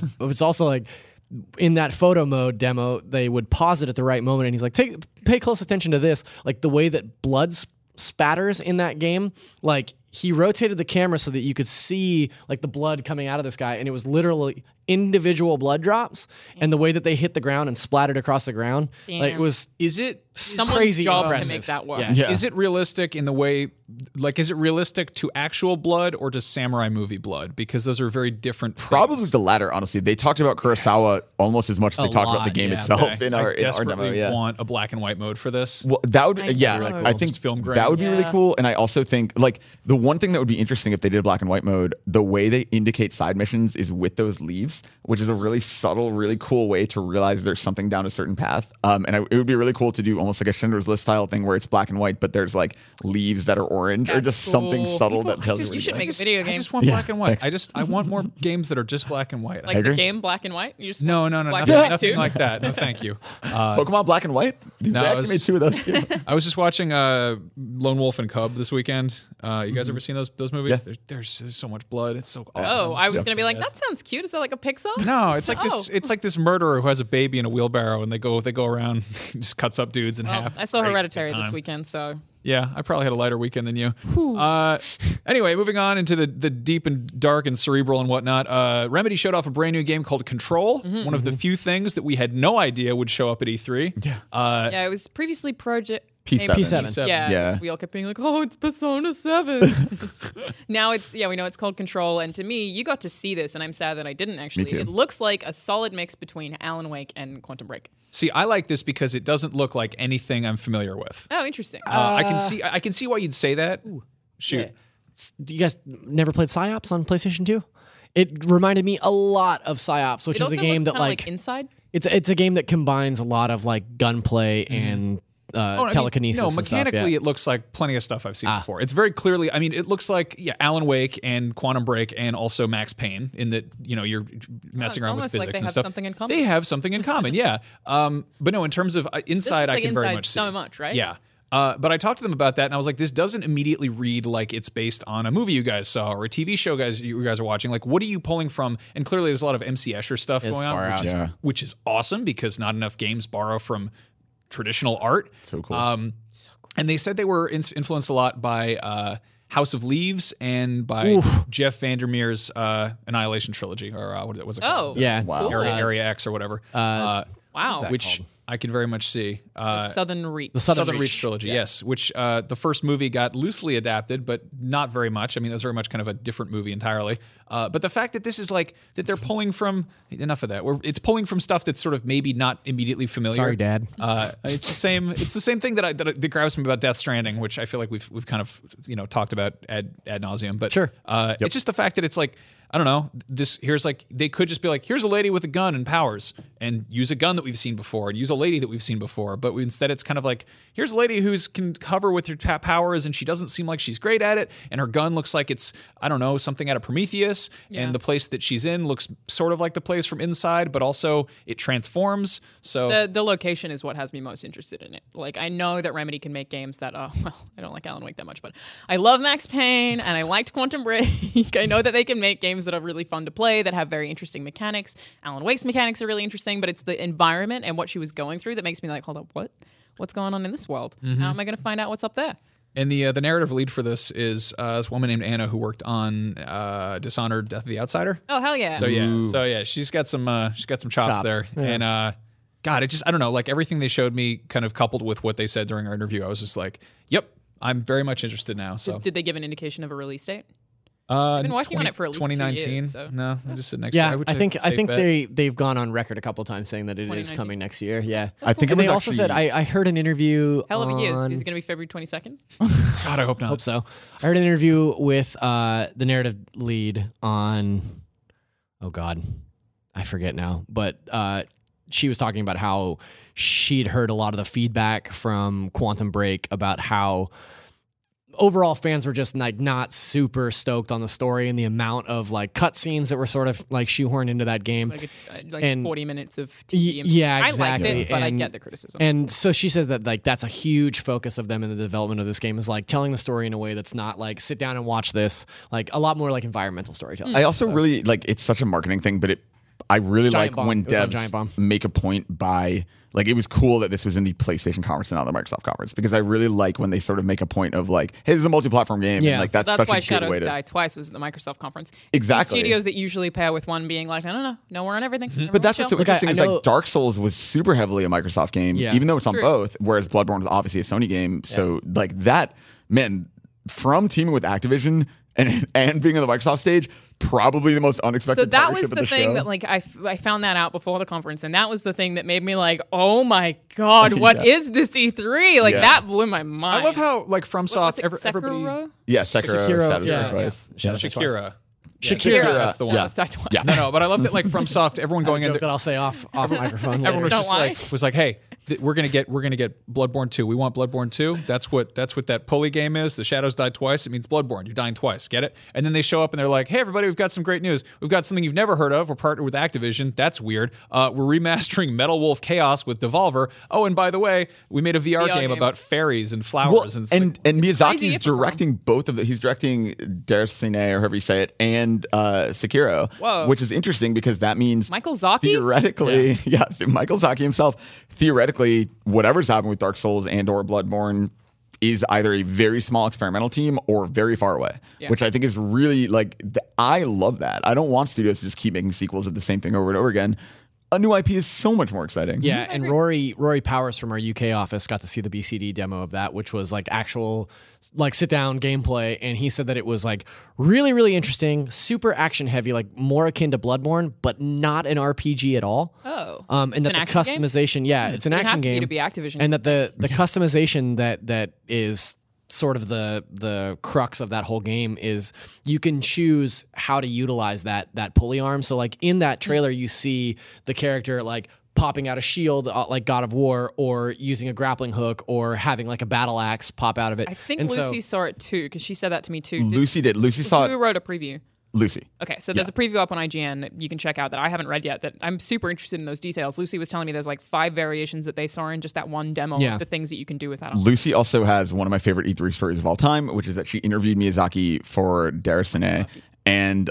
in that photo mode demo, they would pause it at the right moment, and he's like, pay close attention to this, like the way that blood spatters in that game, like. He rotated the camera so that you could see like the blood coming out of this guy, and it was literally individual blood drops, and the way that they hit the ground and splattered across the ground, like it was. Is it Someone's crazy job impressive. to make that work. Yeah. Is it realistic in the way, like, is it realistic to actual blood or to samurai movie blood? Because those are very different things. Probably the latter, honestly. They talked about Kurosawa almost as much as they talked about the game itself in our I desperately demo. Yeah. want a black and white mode for this. Well, that would, I yeah, know. I think Just film grain. that would be really Yeah. cool. And I also think, like, the one thing that would be interesting if they did a black and white mode, the way they indicate side missions is with those leaves. games, which is a really subtle, really cool way to realize there's something down a certain path. It would be really cool to do almost like a Schindler's List style thing where it's black and white, but there's like leaves that are orange or just something subtle that tells you. You should make a video game. I just want black and white. I want more games that are just black and white. Like the game Black and White? You just No, black and white nothing too? like that. No, thank you. Pokemon Black and White? They actually made 2 of those. I was just watching Lone Wolf and Cub this weekend. You guys ever seen those movies? Yeah. There's so much blood. It's so awesome. Oh, I was So going to be like, yes. that sounds cute. Is that like a Pixar? No, it's like this. It's like this murderer who has a baby in a wheelbarrow, and they go around, just cuts up dudes in half. I It's saw great. Hereditary Good this time. weekend, so Yeah, I probably had a lighter weekend than you. Anyway, moving on into the deep and dark and cerebral and whatnot. Remedy showed off a brand new game called Control, one of the few things that we had no idea would show up at E3. yeah, it was previously Project P7. P7. Yeah, Yeah. we all kept being like, "Oh, it's Persona 7." Now we know it's called Control, and to me, you got to see this, and I'm sad that I didn't actually. too. It looks like a solid mix between Alan Wake and Quantum Break. See, I like this because it doesn't look like anything I'm familiar with. Oh, interesting. I can see why you'd say that. Shoot. Do you guys never played PsyOps on PlayStation 2? It reminded me a lot of PsyOps, which it is a also game looks that kinda like Inside. it's a game that combines a lot of like gunplay and I mean, telekinesis. no, and stuff, mechanically, yeah. it looks like plenty of stuff I've seen before. It's very clearly, I mean, it looks like Alan Wake and Quantum Break and also Max Payne in that, you're messing it's around with almost like physics they and have stuff. something in common. They have something in common, yeah. But no, in terms of Inside, looks I like can very Inside much see. so much, right? Yeah. But I talked to them about that, and I was like, this doesn't immediately read like it's based on a movie you guys saw or a TV show you guys are watching. Like, what are you pulling from? And clearly there's a lot of MC Escher stuff It's going far on, out. which is awesome because not enough games borrow from traditional art. So cool. And they said they were influenced a lot by House of Leaves and by Jeff Vandermeer's Annihilation trilogy, or what's it called? Yeah. Wow. Area X or whatever. Wow. Which I could very much see. Southern Reach. The Southern Reach trilogy, yes. Which the first movie got loosely adapted, but not very much. I mean, it was very much kind of a different movie entirely. But the fact that this is like that they're pulling from enough of that. It's pulling from stuff that's sort of maybe not immediately familiar. Sorry, Dad. It's the same. It's the same thing that grabs me about Death Stranding, which I feel like we've kind of talked about ad nauseum. But Sure. It's just the fact that it's like, I don't know. They could just be like, here's a lady with a gun and powers, and use a gun that we've seen before, and use a lady that we've seen before. But instead, it's kind of like, here's a lady who can cover with her powers, and she doesn't seem like she's great at it, and her gun looks like it's, I don't know, something out of Prometheus, and the place that she's in looks sort of like the place from Inside, but also it transforms. So The location is what has me most interested in it. Like, I know that Remedy can make games that, I don't like Alan Wake that much, but I love Max Payne and I liked Quantum Break. I know that they can make games that are really fun to play, that have very interesting mechanics. Alan Wake's mechanics are really interesting, but it's the environment and what she was going through that makes me like, hold up, what's going on in this world? How am I going to find out what's up there? And the narrative lead for this is this woman named Anna who worked on Dishonored: Death of the Outsider. Oh, hell yeah. So yeah, she's got some chops there, Yeah. and God, I don't know, like everything they showed me, kind of coupled with what they said during our interview, I was just like, yep, I'm very much interested now. So Did they give an indication of a release date? I've been working on it for at least 2 2019. years. So. No, I just sit next. Yeah, to I think they've gone on record a couple times saying that it is 2019? coming next year. Yeah, I think it and was they also actually- said I heard an interview. Hell of a year. on- Is it going to be February 22nd? God, I hope not. Hope so. I heard an interview with the narrative lead on. Oh God, I forget now. But she was talking about how she'd heard a lot of the feedback from Quantum Break about how overall fans were just like not super stoked on the story and the amount of like cutscenes that were sort of like shoehorned into that game. Like And- 40 minutes of TV. Yeah, I liked exactly. it, but I And- get the criticism. And so she says that like that's a huge focus of them in the development of this game is like telling the story in a way that's not like sit down and watch this, like a lot more like environmental storytelling. I also really like it's such a marketing thing, but I really Giant like bomb. when It was on Giant Bomb. devs make a point by like it was cool that this was in the PlayStation conference and not the Microsoft conference because I really like when they sort of make a point of like, hey, this is a multi-platform game. Yeah. And like that's That's such why a good Shadows way to Die Twice was at the Microsoft conference. It's Exactly. these studios that usually pair with one being like, no, we're on everything. But that's Everyone what's chill. so interesting I is know- like Dark Souls was super heavily a Microsoft game, Yeah. even though it's on True. both, whereas Bloodborne is obviously a Sony game. So like that, man, from teaming with Activision and being on the Microsoft stage, probably the most unexpected So that partnership was of the the thing show. that like I found that out before the conference, and that was the thing that made me like, oh my god, what is this E3? Like Yeah. that blew my mind. I love how like FromSoft, What's it, everybody. Sekiro? Yeah, Sekiro, Sekiro, Shadows yeah. Die Twice. Shakira. Shakira. That's the one. Shadows Die Twice. Yeah. No, but I love that like FromSoft, everyone going in Joke that I'll say off microphone. everyone was later. just like, hey, we're gonna get Bloodborne 2. We want Bloodborne 2. That's what that pulley game is. The Shadows Die Twice. It means Bloodborne. You're dying twice. Get it? And then they show up and they're like, hey everybody, we've got some great news. We've got something you've never heard of. We're partnered with Activision. That's weird. We're remastering Metal Wolf Chaos with Devolver. Oh, and by the way, we made a VR game about fairies and flowers and Miyazaki's It's wrong. directing both of the. He's directing Derasine, or however you say it, and Sekiro, Whoa. which is interesting because that means Michael Zaki? theoretically, Michael Zaki himself, theoretically, whatever's happened with Dark Souls and or Bloodborne is either a very small experimental team or very far away, which I think is really like, I love that. I don't want studios to just keep making sequels of the same thing over and over again. A new IP is so much more exciting. Yeah, and Rory Powers from our UK office got to see the BCD demo of that, which was like actual like sit down gameplay, and he said that it was like really, really interesting, super action heavy, like more akin to Bloodborne, but not an RPG at all. Oh. And that an the action game? customization, it's an It'd action have to be game to be Activision. and that the customization that is sort of the crux of that whole game is you can choose how to utilize that pulley arm. So like in that trailer, you see the character like popping out a shield like God of War, or using a grappling hook, or having like a battle axe pop out of it. I think And Lucy saw it too, because she said that to me too. Lucy did. Lucy saw Who it. wrote a preview? Lucy. Okay, so there's a preview up on IGN that you can check out that I haven't read yet, that I'm super interested in those details. Lucy was telling me there's like 5 variations that they saw in just that one demo of the things that you can do with that. Lucy also has one of my favorite E3 stories of all time, which is that she interviewed Miyazaki for Derasine, and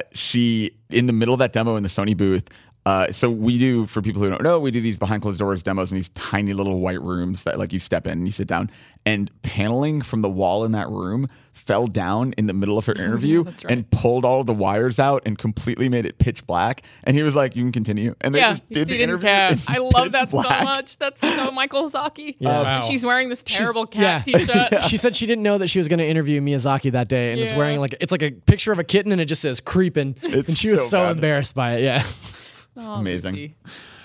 she, in the middle of that demo in the Sony booth, so we do, for people who don't know, we do these behind closed doors demos in these tiny little white rooms that like you step in and you sit down, and paneling from the wall in that room fell down in the middle of her interview that's right. and pulled all of the wires out and completely made it pitch black. And he was like, you can continue. And they just did the he didn't interview. care. in I love pitch that so black. much. That's so Michael Zaki. Wow. She's wearing this terrible She's- cat t-shirt. She said she didn't know that she was going to interview Miyazaki that day, and is Yeah. wearing like, it's like a picture of a kitten and it just says creeping, and she was so so bad. embarrassed by it. Yeah. Oh, Amazing. Lucy.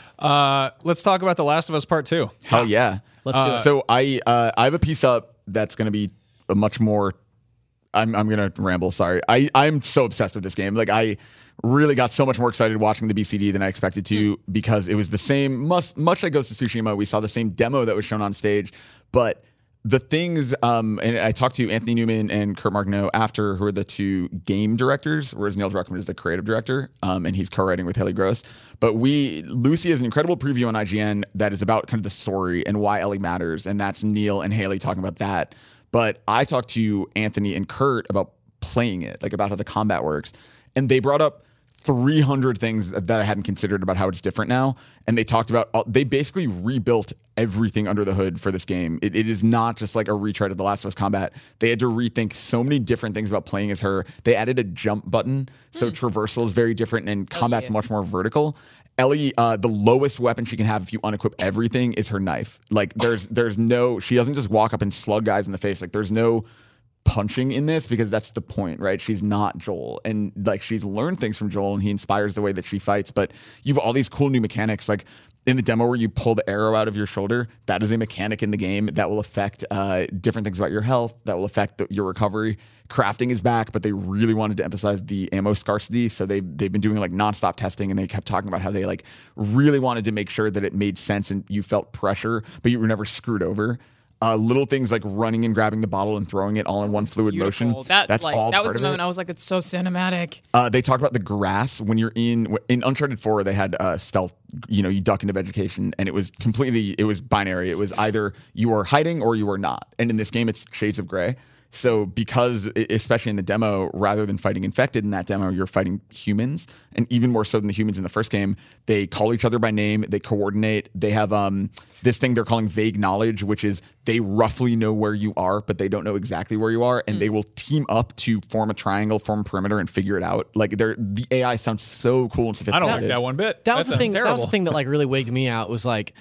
let's talk about The Last of Us Part 2. Hell yeah. Let's do it. So I have a piece up that's going to be a much more. I'm going to ramble. Sorry. I'm so obsessed with this game. Like I really got so much more excited watching the BCD than I expected to, because it was the same, much like Ghost of Tsushima. We saw the same demo that was shown on stage, but the things, and I talked to Anthony Newman and Kurt Martineau after, who are the 2 game directors, whereas Neil Druckmann is the creative director, and he's co-writing with Haley Gross. But Lucy has an incredible preview on IGN that is about kind of the story and why Ellie matters, and that's Neil and Haley talking about that. But I talked to Anthony and Kurt about playing it, like about how the combat works, and they brought up 300 things that I hadn't considered about how it's different now. And they talked about, they basically rebuilt everything under the hood for this game. It is not just like a retread of The Last of Us combat. They had to rethink so many different things about playing as her. They added a jump button, so traversal is very different and combat's much more vertical. Ellie, the lowest weapon she can have if you unequip everything is her knife. Like there's no, she doesn't just walk up and slug guys in the face. Like there's no punching in this, because that's the point, right? She's not Joel, and like she's learned things from Joel, and he inspires the way that she fights. But you've all these cool new mechanics, like in the demo where you pull the arrow out of your shoulder. That is a mechanic in the game that will affect different things about your health, that will affect your recovery. Crafting is back, but they really wanted to emphasize the ammo scarcity, so they've been doing like nonstop testing, and they kept talking about how they like really wanted to make sure that it made sense and you felt pressure, but you were never screwed over. Little things like running and grabbing the bottle and throwing it all in one fluid motion. That's all that was part the of moment it. I was like, it's so cinematic. They talked about the grass when you're in Uncharted 4. They had stealth. You duck into vegetation, and it was binary. It was either you are hiding or you are not. And in this game, it's shades of gray. So because, especially in the demo, rather than fighting infected in that demo, you're fighting humans, and even more so than the humans in the first game. They call each other by name. They coordinate. They have this thing they're calling vague knowledge, which is they roughly know where you are, but they don't know exactly where you are, and they will team up to form a triangle, form a perimeter, and figure it out. Like the AI sounds so cool and I sophisticated. don't like that one bit. That was the sounds thing. That was terrible. the thing that like really wigged me out. Was like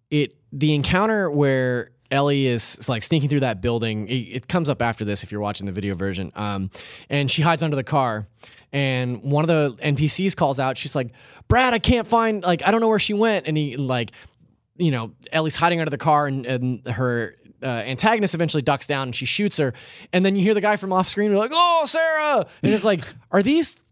the encounter where Ellie is like sneaking through that building. It comes up after this if you're watching the video version. And she hides under the car. And one of the NPCs calls out. She's like, "Brad, I can't find. Like, I don't know where she went." And he like, Ellie's hiding under the car, and her antagonist eventually ducks down and she shoots her. And then you hear the guy from off screen like, "Oh, Sarah!" And it's like, are these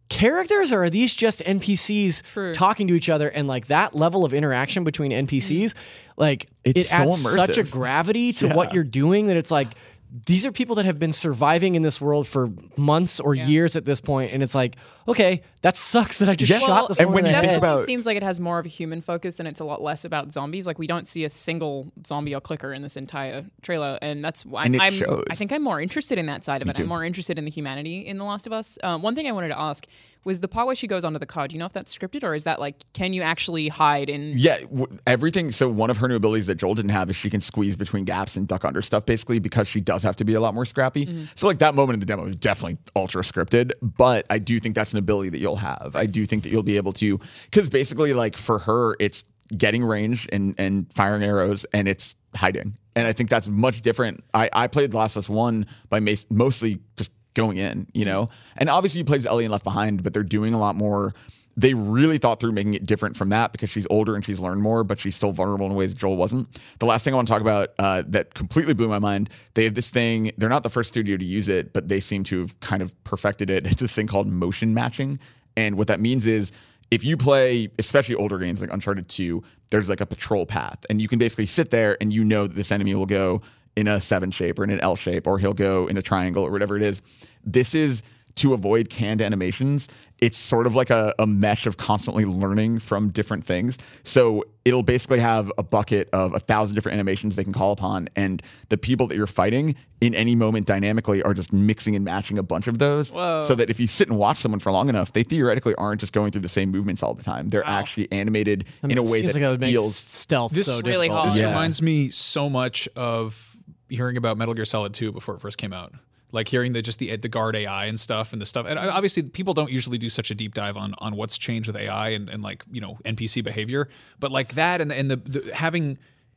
characters, or are these just NPCs True. talking to each other? And like that level of interaction between NPCs, like It's it so adds such a immersive. gravity to what you're doing that it's like these are people that have been surviving in this world for months or years at this point, and it's like, okay, that sucks that I just Yeah. shot Well, this and one when in you the think head. about- It seems like it has more of a human focus and it's a lot less about zombies. Like we don't see a single zombie or clicker in this entire trailer, and that's why And it shows. I think I'm more interested in that side of it. I'm more interested in the humanity in The Last of Us. One thing I wanted to ask was the part where she goes onto the car. Do you know if that's scripted, or is that like, can you actually hide in? Yeah, everything. So one of her new abilities that Joel didn't have is she can squeeze between gaps and duck under stuff, basically, because she does have to be a lot more scrappy. So like that moment in the demo is definitely ultra scripted, but I do think that's an ability that you'll have. I do think that you'll be able to, because basically like for her, it's getting range and firing arrows, and it's hiding. And I think that's much different. I played The Last of Us 1 by mostly just going in, you know? And obviously you play as Ellie in Left Behind, but they're doing a lot more. They really thought through making it different from that because she's older and she's learned more, but she's still vulnerable in ways Joel wasn't. The last thing I want to talk about that completely blew my mind, they have this thing, they're not the first studio to use it, but they seem to have kind of perfected it. It's this thing called motion matching. And what that means is if you play, especially older games like Uncharted 2, there's like a patrol path, and you can basically sit there and you know that this enemy will go in a 7 shape or in an L shape, or he'll go in a triangle or whatever it is. This is to avoid canned animations. It's sort of like a mesh of constantly learning from different things. So it'll basically have a bucket of 1,000 different animations they can call upon, and the people that you're fighting in any moment dynamically are just mixing and matching a bunch of those. Whoa. So that if you sit and watch someone for long enough, they theoretically aren't just going through the same movements all the time. They're actually animated in a way Seems that like it makes feels stealth This so really difficult. hard. This Yeah. reminds me so much of hearing about Metal Gear Solid 2 before it first came out. Like hearing the guard AI and stuff and the stuff. And obviously people don't usually do such a deep dive on what's changed with AI and like, you know, NPC behavior. But like that and the having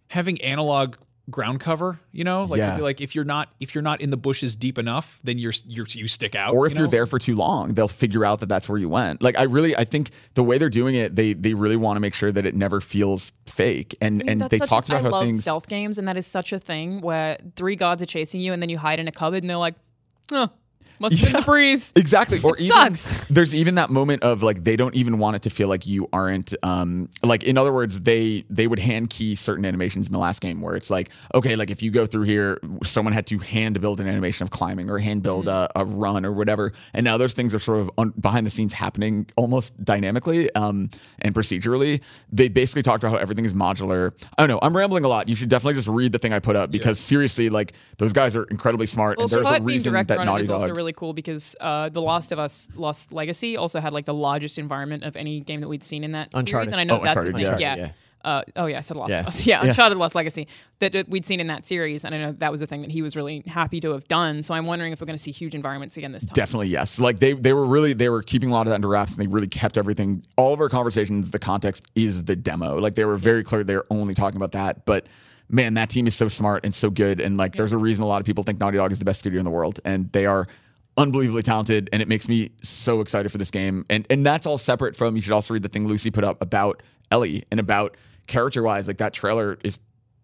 analog ground cover, you know, like to be like if you're not in the bushes deep enough, then you stick out. or if you know? you're there for too long, they'll figure out that that's where you went. Like I think the way they're doing it, they really want to make sure that it never feels fake. And they talked about I how love things. stealth games, and that is such a thing where 3 guards are chasing you, and then you hide in a cupboard, and they're like, "Oh, must have been the breeze." Exactly. Or It even sucks. there's even that moment of like they don't even want it to feel like you aren't like in other words, they would hand key certain animations in the last game where it's like, okay, like if you go through here, someone had to hand build an animation of climbing or hand build a run or whatever. And now those things are sort of behind the scenes happening almost dynamically and procedurally. They basically talked about how everything is modular. I don't know. I'm rambling a lot. You should definitely just read the thing I put up because seriously, like those guys are incredibly smart. Also, and there's a being reason director that on it Naughty is also Dog. really cool because The Last of Us Lost Legacy also had like the largest environment of any game that we'd seen in that Uncharted. series. And I know Oh, that's Uncharted, like, yeah. yeah. I said Lost Yeah. of Us. Yeah, Uncharted Lost Legacy that we'd seen in that series. And I know that was a thing that he was really happy to have done. So I'm wondering if we're going to see huge environments again this time. Definitely yes. Like they were keeping a lot of that under wraps, and they really kept everything. All of our conversations, the context is the demo. Like they were very clear they're only talking about that. But man, that team is so smart and so good. And like there's a reason a lot of people think Naughty Dog is the best studio in the world, and they are unbelievably talented. And it makes me so excited for this game. And that's all separate from. You should also read the thing Lucy put up about Ellie and about character wise. Like that trailer is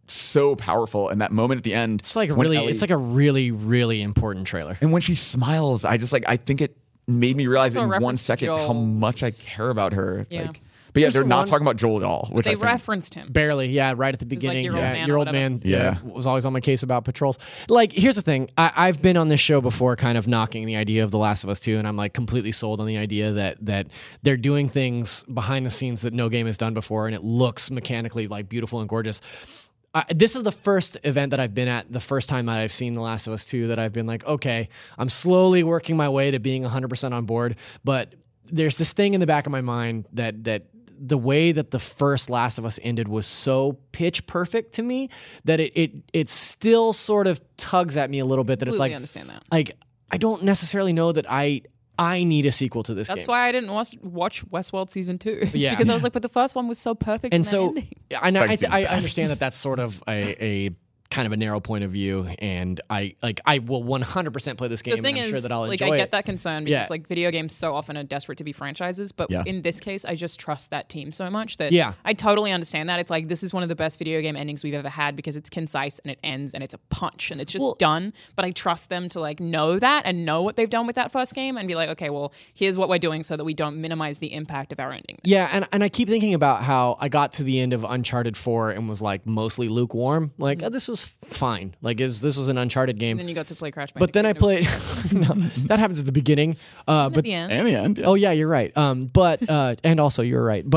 so powerful, and that moment at the end. It's like when really, Ellie- it's like a really, really important trailer. And when she smiles, I think it made me realize also a in 1 reference to second how Joel. much I care about her. Yeah. Like, but yeah, Just they're the not one- talking about Joel at all. Which They I think, referenced him. Barely, yeah, right at the like beginning. your old yeah, man your or old whatever. man Yeah. was always on my case about patrols. Like, here's the thing. I've been on this show before kind of knocking the idea of The Last of Us 2, and I'm like completely sold on the idea that they're doing things behind the scenes that no game has done before, and it looks mechanically like beautiful and gorgeous. This is the first event that I've been at, the first time that I've seen The Last of Us 2, that I've been like, okay, I'm slowly working my way to being 100% on board, but there's this thing in the back of my mind that the way that the first Last of Us ended was so pitch perfect to me that it still sort of tugs at me a little bit, that it's Completely like, understand that. like I don't necessarily know that I need a sequel to this game. That's why I didn't watch Westworld season 2. It's Yeah. because I was like, but the first one was so perfect. and in that so ending. I Like understand that that's sort of a kind of a narrow point of view, and I will 100% play this game. The thing and I'm is, sure that I'll like, enjoy I get it. that concern because Yeah. like video games so often are desperate to be franchises, but Yeah. in this case, I just trust that team so much that Yeah. I totally understand that. It's like this is one of the best video game endings we've ever had because it's concise and it ends and it's a punch and it's just done. But I trust them to like know that and know what they've done with that first game and be like, okay, well, here's what we're doing so that we don't minimize the impact of our ending. Yeah, and I keep thinking about how I got to the end of Uncharted 4 and was like mostly lukewarm. Like, oh, this was fine. Like, this was an Uncharted game. And then you got to play Crash But then I Bandicoot. played. No, that happens at the beginning. But At the end. And the end. Yeah. oh yeah, you're right. But and also you're right.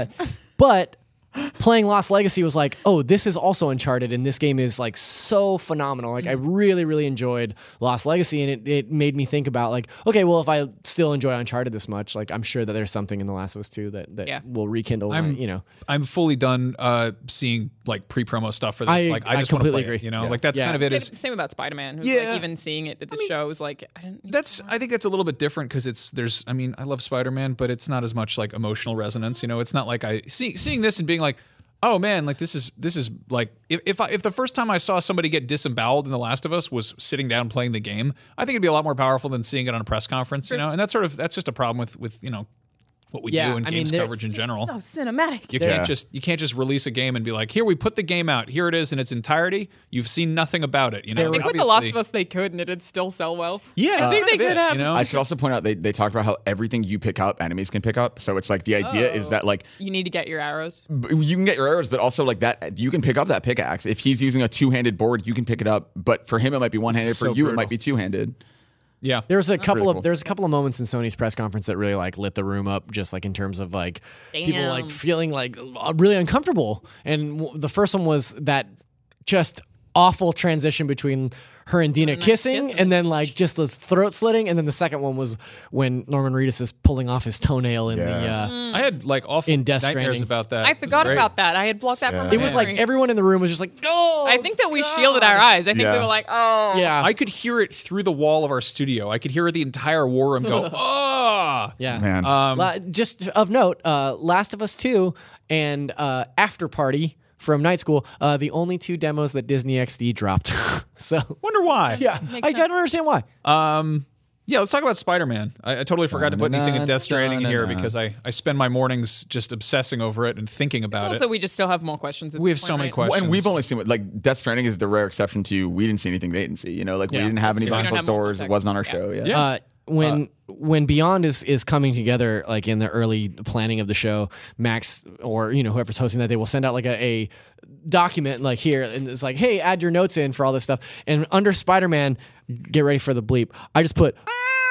But playing Lost Legacy was like, oh, this is also Uncharted, and this game is like so phenomenal. Like I really, really enjoyed Lost Legacy, and it made me think about like, okay, well, if I still enjoy Uncharted this much, like I'm sure that there's something in The Last of Us 2 that Yeah. will rekindle. I'm fully done seeing like pre-promo stuff for this. I Like I just want to completely play it, agree. you know, Yeah. like that's Yeah. kind of it. Is Same about Spider-Man. Who's, Yeah. like, even seeing it at the show was like, I didn't. I think that's a little bit different because I mean, I love Spider-Man, but it's not as much like emotional resonance. You know, it's not like seeing this and being like, oh man, like this is like if the first time I saw somebody get disemboweled in The Last of Us was sitting down playing the game, I think it'd be a lot more powerful than seeing it on a press conference. You know, and that's just a problem with you know what we Yeah, do in I mean, games there's coverage in general. So cinematic. You can't just release a game and be like, here we put the game out, here it is in its entirety. You've seen nothing about it. You know, I think with The Last of Us, they could, and it'd still sell well. Yeah, I think they could have. You know, I should also point out they talked about how everything you pick up, enemies can pick up. So it's like the idea is that like You need to get your arrows. you can get your arrows, but also like that you can pick up that pickaxe. If he's using a two-handed board, you can pick it up. But for him, it might be one-handed. For so you, brutal. it might be two-handed. yeah. There's a couple really of there's a couple of moments in Sony's press conference that really like lit the room up, just like in terms of like people like Damn. feeling like really uncomfortable. And the first one was that just awful transition between her and Dina kissing, and then like just the throat slitting, and then the second one was when Norman Reedus is pulling off his toenail in the. I had like awful In Death nightmares Stranding. about that. I It was forgot great. about that. I had blocked that from my It was like memory. everyone in the room was just like, oh. I think that we shielded our eyes. I think we Yeah. were like, oh. Yeah. I could hear it through the wall of our studio. I could hear the entire war room go, oh. Yeah. Man. Just of note, Last of Us 2 and After Party from Night School, the only two demos that Disney XD dropped. So, Wonder why. yeah, I don't understand why. Yeah, let's talk about Spider-Man. I totally forgot to put anything in Death Stranding in here because I spend my mornings just obsessing over it and thinking about Also, it. we just still have more questions. At We this have so point, many right? questions. And we've only seen like Death Stranding is the rare exception to we didn't see anything they didn't see. You know, like we Yeah, didn't have any true. We behind don't closed have more doors. It context. wasn't on our show. Yeah. When Beyond is coming together, like in the early planning of the show, Max or whoever's hosting that, they will send out like a document like here, and it's like, hey, add your notes in for all this stuff. And under Spider-Man, get ready for the bleep. I just put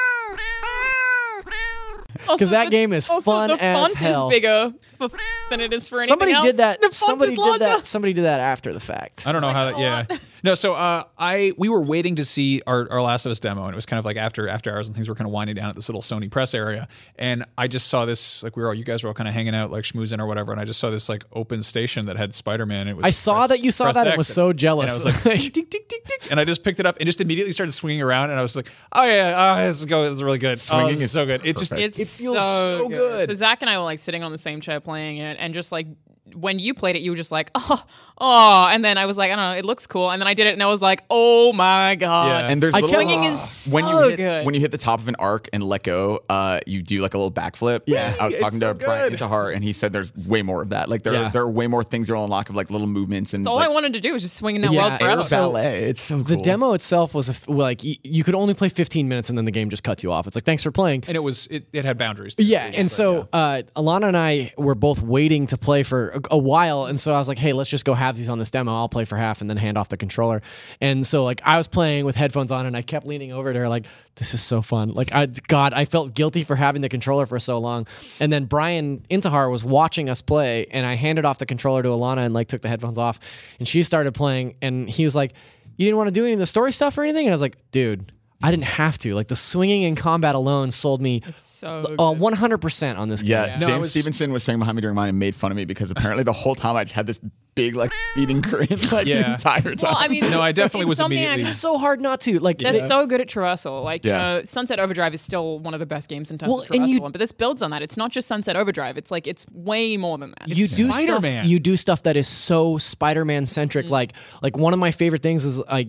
because that game is also, fun the as font hell. is bigger than it is for anything Somebody else. did that. The font Somebody is did larger. that. Somebody did that after the fact. I don't know how that. Yeah. No. So we were waiting to see our Last of Us demo, and it was kind of like after hours and things were kind of winding down at this little Sony press area, and I just saw this like you guys were all kind of hanging out like schmoozing or whatever, and I just saw this like open station that had Spider-Man. It was I saw that you saw Press that and X, was so jealous. And I was like, tick, tick, tick, tick, and I just picked it up and just immediately started swinging around, and I was like, oh yeah, this is really good. Swinging This is is so good. It just perfect. It's it feels so good. So Zach and I were like sitting on the same chair playing it, and just like when you played it, you were just like, oh, and then I was like, I don't know, it looks cool, and then I did it, and I was like, oh my god, Yeah. And there's I little, kept- swinging is so when you hit, good. When you hit the top of an arc and let go, you do like a little backflip. Yeah, I was it's talking so to Brian good. Tahar, and he said there's way more of that. Like there Yeah. are way more things you'll unlock of like little movements and all like, I wanted to do was just swing in that Yeah, world it forever. was so- ballet. It's so The cool. demo itself was like you could only play 15 minutes and then the game just cuts you off. It's like, thanks for playing. and it had boundaries. Too. Yeah, and so Alana and I were both waiting to play for a while, and so I was like, hey, let's just go halvesies on this demo. I'll play for half and then hand off the controller. And so like I was playing with headphones on, and I kept leaning over to her like, this is so fun. Like I felt guilty for having the controller for so long. And then Brian Intihar was watching us play, and I handed off the controller to Alana and like took the headphones off, and she started playing, and he was like, you didn't want to do any of the story stuff or anything? And I was like, dude, I didn't have to. Like the swinging in combat alone sold me So good. 100% on this game. Yeah, James Stevenson was saying behind me during mine and made fun of me because apparently the whole time I just had this big like eating grin like the entire time. Well, I mean, No, I definitely was Insomniac- immediately. It's so hard not to. Like They're so good at traversal. Like, Yeah. Sunset Overdrive is still one of the best games in terms Well, of and traversal. But this builds on that. It's not just Sunset Overdrive. It's like, it's way more than that. you do stuff. Spider-Man. You do stuff that is so Spider-Man centric. Like one of my favorite things is like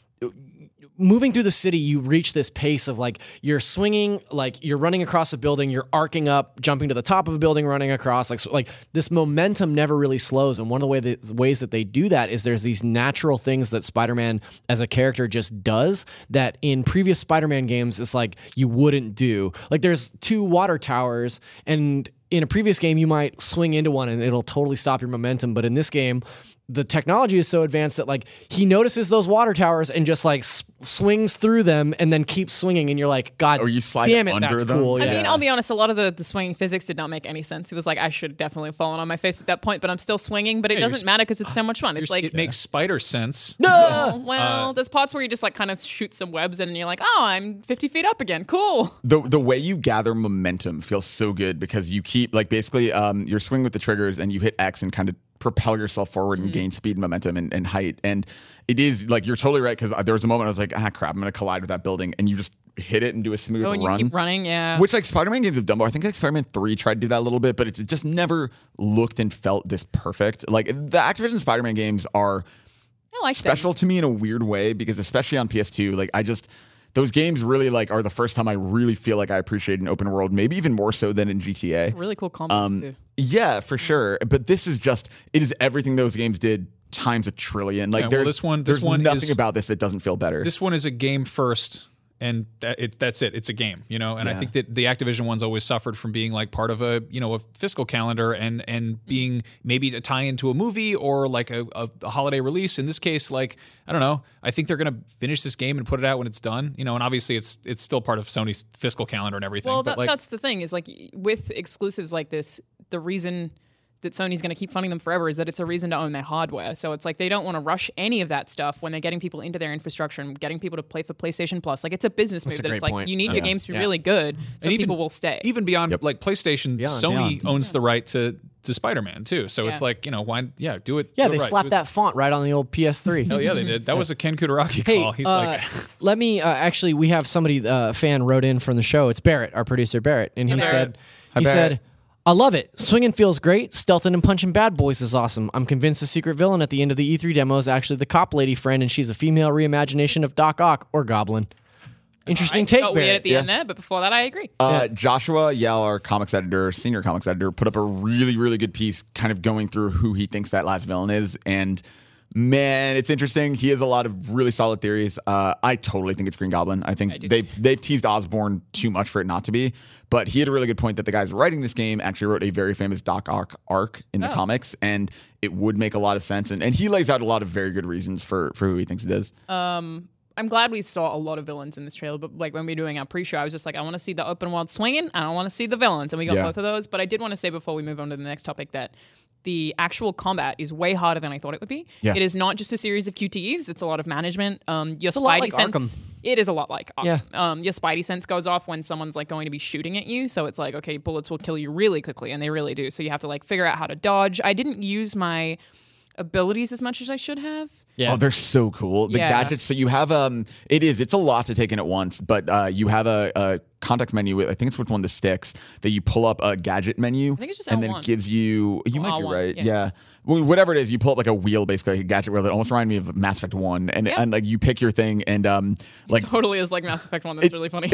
moving through the city. You reach this pace of like you're swinging, like you're running across a building, you're arcing up, jumping to the top of a building, running across. Like this momentum never really slows. And one of the ways that they do that is there's these natural things that Spider-Man as a character just does that in previous Spider-Man games it's like you wouldn't do. Like there's 2 water towers, and in a previous game you might swing into one and it'll totally stop your momentum. But in this game, the technology is so advanced that like he notices those water towers and just like swings through them and then keeps swinging, and you're like, God Or you slide damn it, under that's them. cool. I Yeah. mean, I'll be honest, a lot of the swinging physics did not make any sense. It was like, I should definitely have fallen on my face at that point, but I'm still swinging, but it doesn't matter because it's so much fun. It's like, it makes spider sense. oh, well, there's parts where you just like kind of shoot some webs and you're like, oh, I'm 50 feet up again. Cool. The way you gather momentum feels so good because you keep like basically you're swinging with the triggers and you hit X and kind of propel yourself forward and gain speed, momentum, and height. And it is like you're totally right because there was a moment I was like, crap, I'm gonna collide with that building, and you just hit it and do a smooth Oh, and you run. keep running, yeah. Which like Spider-Man games have done. I think like Spider-Man 3 tried to do that a little bit, but it's just never looked and felt this perfect. Like the Activision Spider-Man games are I like special to me in a weird way because especially on PS2, like those games really like are the first time I really feel like I appreciate an open world, maybe even more so than in GTA. Really cool combos too. Yeah, for sure. But this is it is everything those games did times a trillion. Like Yeah, well, there's this one nothing is- about this that doesn't feel better. This one is a game first, and that's it. It's a game, you know. And I think that the Activision ones always suffered from being like part of a fiscal calendar and being maybe a tie into a movie or like a holiday release. In this case, like I don't know. I think they're gonna finish this game and put it out when it's done. You know, and obviously it's still part of Sony's fiscal calendar and everything. Well, but like, that's the thing is like with exclusives like this, the reason that Sony's going to keep funding them forever is that it's a reason to own their hardware. So it's like they don't want to rush any of that stuff when they're getting people into their infrastructure and getting people to play for PlayStation Plus. Like it's a business move a that great it's like point. you need your games to be really good so and people will stay. Even beyond like PlayStation, Sony owns the right to Spider-Man too. So it's Yeah. like why? Yeah, do it. Yeah, do it they right. slapped Do it- that font right on the old PS3. Hell yeah, they did. That was a Ken Kutaragi Hey, call. He's like, let me actually. We have somebody, fan wrote in from the show. It's Barrett, our producer Barrett, and he said, Barrett. "I love it. Swinging feels great. Stealthing and punching bad boys is awesome. I'm convinced the secret villain at the end of the E3 demo is actually the cop lady friend, and she's a female reimagination of Doc Ock or Goblin. Interesting take, Got weird Barrett. at the end there, but before that, I agree. Joshua Yell, our senior comics editor, put up a really, really good piece kind of going through who he thinks that last villain is. And man, it's interesting. He has a lot of really solid theories. I totally think it's Green Goblin. I think they've teased Osborn too much for it not to be. But he had a really good point that the guys writing this game actually wrote a very famous Doc Ock arc in the comics, and it would make a lot of sense. And he lays out a lot of very good reasons for who he thinks it is. I'm glad we saw a lot of villains in this trailer, but like when we were doing our pre-show, I was just like, I want to see the open world swinging, and I want to see the villains, and we got both of those. But I did want to say before we move on to the next topic that the actual combat is way harder than I thought it would be. Yeah. It is not just a series of QTEs; it's a lot of management. Your a lot Spidey like sense, Arkham. it is a lot like Arkham. Yeah. Your Spidey sense goes off when someone's like going to be shooting at you, so it's like, okay, bullets will kill you really quickly, and they really do. So you have to like figure out how to dodge. I didn't use my abilities as much as I should have. Yeah. Oh, they're so cool. The gadgets. So you have it's a lot to take in at once, but you have a context menu with, I think it's which one, the sticks, that you pull up a gadget menu. I think it's just and then L1. it gives you might be L1, right. yeah. Yeah. Well, whatever it is, you pull up like a wheel, basically like a gadget wheel that almost reminded me of Mass Effect 1. And like you pick your thing and like Totally is like Mass Effect 1. That's really funny.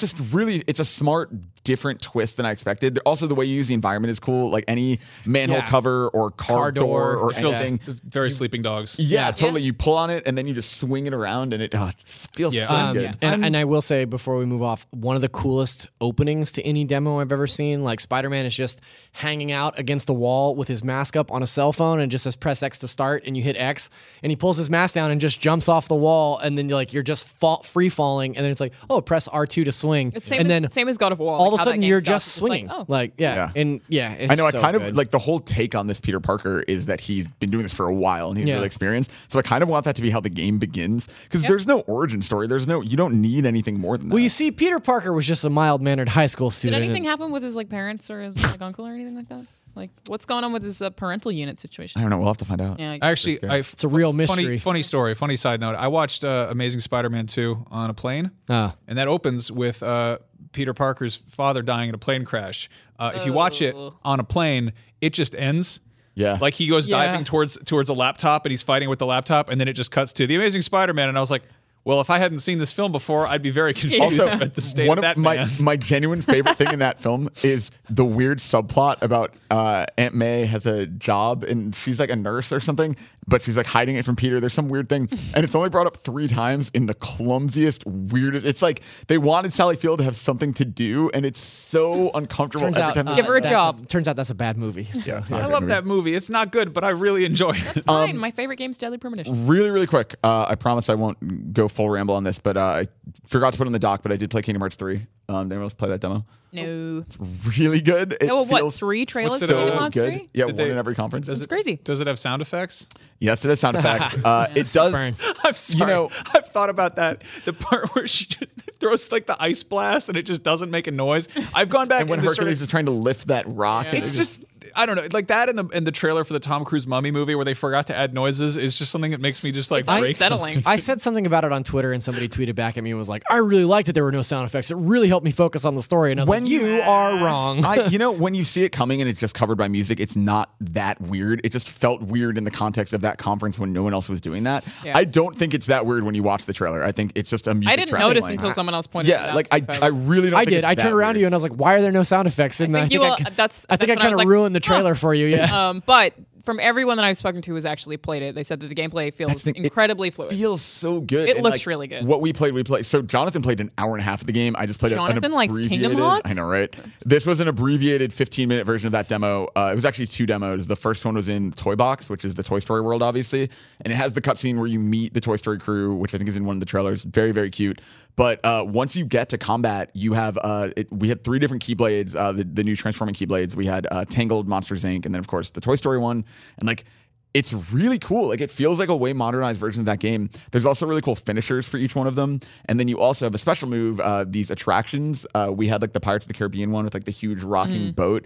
It's a smart, different twist than I expected. Also, the way you use the environment is cool. Like any manhole cover or car door or it feels anything. very Sleeping Dogs. Yeah, totally. You pull on it and then you just swing it around and it feels so good. And I will say before we move off, one of the coolest openings to any demo I've ever seen. Like Spider-Man is just hanging out against a wall with his mask up on a cell phone and just says press X to start, and you hit X, and he pulls his mask down and just jumps off the wall, and then you're just free falling, and then it's like, oh, press R2 to swing, It's and then same as God of War. all of like a how that sudden game you're starts. just It's like, swinging. oh. It's I know. so I kind good. of like the whole take on this Peter Parker is that he's been doing this for a while and he's Yeah. really experienced. So I kind of want that to be how the game begins, because there's no origin story. You don't need anything more than that. Well, you see, Peter Parker was just a mild-mannered high school Did student. anything happen with his like parents or his like uncle or anything like that? Like, what's going on with his parental unit situation? I don't know. We'll have to find out. Yeah, Actually, It's a real mystery. Funny story. Funny side note. I watched Amazing Spider-Man 2 on a plane, Ah. and that opens with Peter Parker's father dying in a plane crash. If you watch it on a plane, it just ends. Yeah. Like he goes Yeah. diving towards a laptop, and he's fighting with the laptop, and then it just cuts to the Amazing Spider-Man, and I was like, well, if I hadn't seen this film before, I'd be very confused Also, at the state one of that my man. my genuine favorite thing in that film is the weird subplot about Aunt May has a job and she's like a nurse or something, but she's like hiding it from Peter. There's some weird thing, and it's only brought up 3 times in the clumsiest, weirdest. It's like they wanted Sally Field to have something to do, and it's so uncomfortable Turns every out, time. they Give her a do it. job. Turns out that's a bad movie. Yeah, I love that movie. It's not good, but I really enjoy it. Fine. My favorite game's Deadly Premonition. Really quick. I promise I won't go full ramble on this, but I forgot to put it on the doc, but I did play Kingdom Hearts 3. Anyone else play that demo? No. Really good. It Oh, what? feels 3 trailers What's for it Kingdom all Hearts good. 3? Yeah, Did one they- in every conference. It's crazy. Does it have sound effects? Yes, it has sound effects. It does. burn. I'm sorry. know- I've thought about that. The part where she just throws like the ice blast and it just doesn't make a noise. I've gone back And when and Hercules is trying to lift that rock, and it's just I don't know, like that in the trailer for the Tom Cruise Mummy movie where they forgot to add noises is just something that makes me just like It's break. unsettling. I said something about it on Twitter, and somebody tweeted back at me and was like, I really liked that there were no sound effects. It really helped me focus on the story. And I was like, you are wrong. when you see it coming and it's just covered by music, it's not that weird. It just felt weird in the context of that conference when no one else was doing that. Yeah. I don't think it's that weird when you watch the trailer. I think it's just a music I didn't track notice playing. until someone else pointed it Yeah, out. like to be fair. I really don't I think did. it's I that turned around to weird. you and I was like, why are there no sound effects? And I think you will- that's I think I when I kind was of like, ruined the trailer for you. Yeah. But from everyone that I've spoken to who's actually played it, they said that the gameplay feels incredibly fluid. Feels so good. It And, looks like, really good. What we played. So Jonathan played an hour and a half of the game. I just played Jonathan an likes abbreviated. Kingdom Hearts? I know, right? This was an abbreviated 15-minute version of that demo. It was actually 2 demos. The first one was in Toy Box, which is the Toy Story world, obviously, and it has the cutscene where you meet the Toy Story crew, which I think is in one of the trailers. Very, very cute. But once you get to combat, you have we had 3 different Keyblades, the new transforming Keyblades. We had Tangled, Monsters Inc., and then of course the Toy Story one, and like. It's really cool. Like, it feels like a way modernized version of that game. There's also really cool finishers for each one of them. And then you also have a special move, these attractions. We had like the Pirates of the Caribbean one with like the huge rocking boat.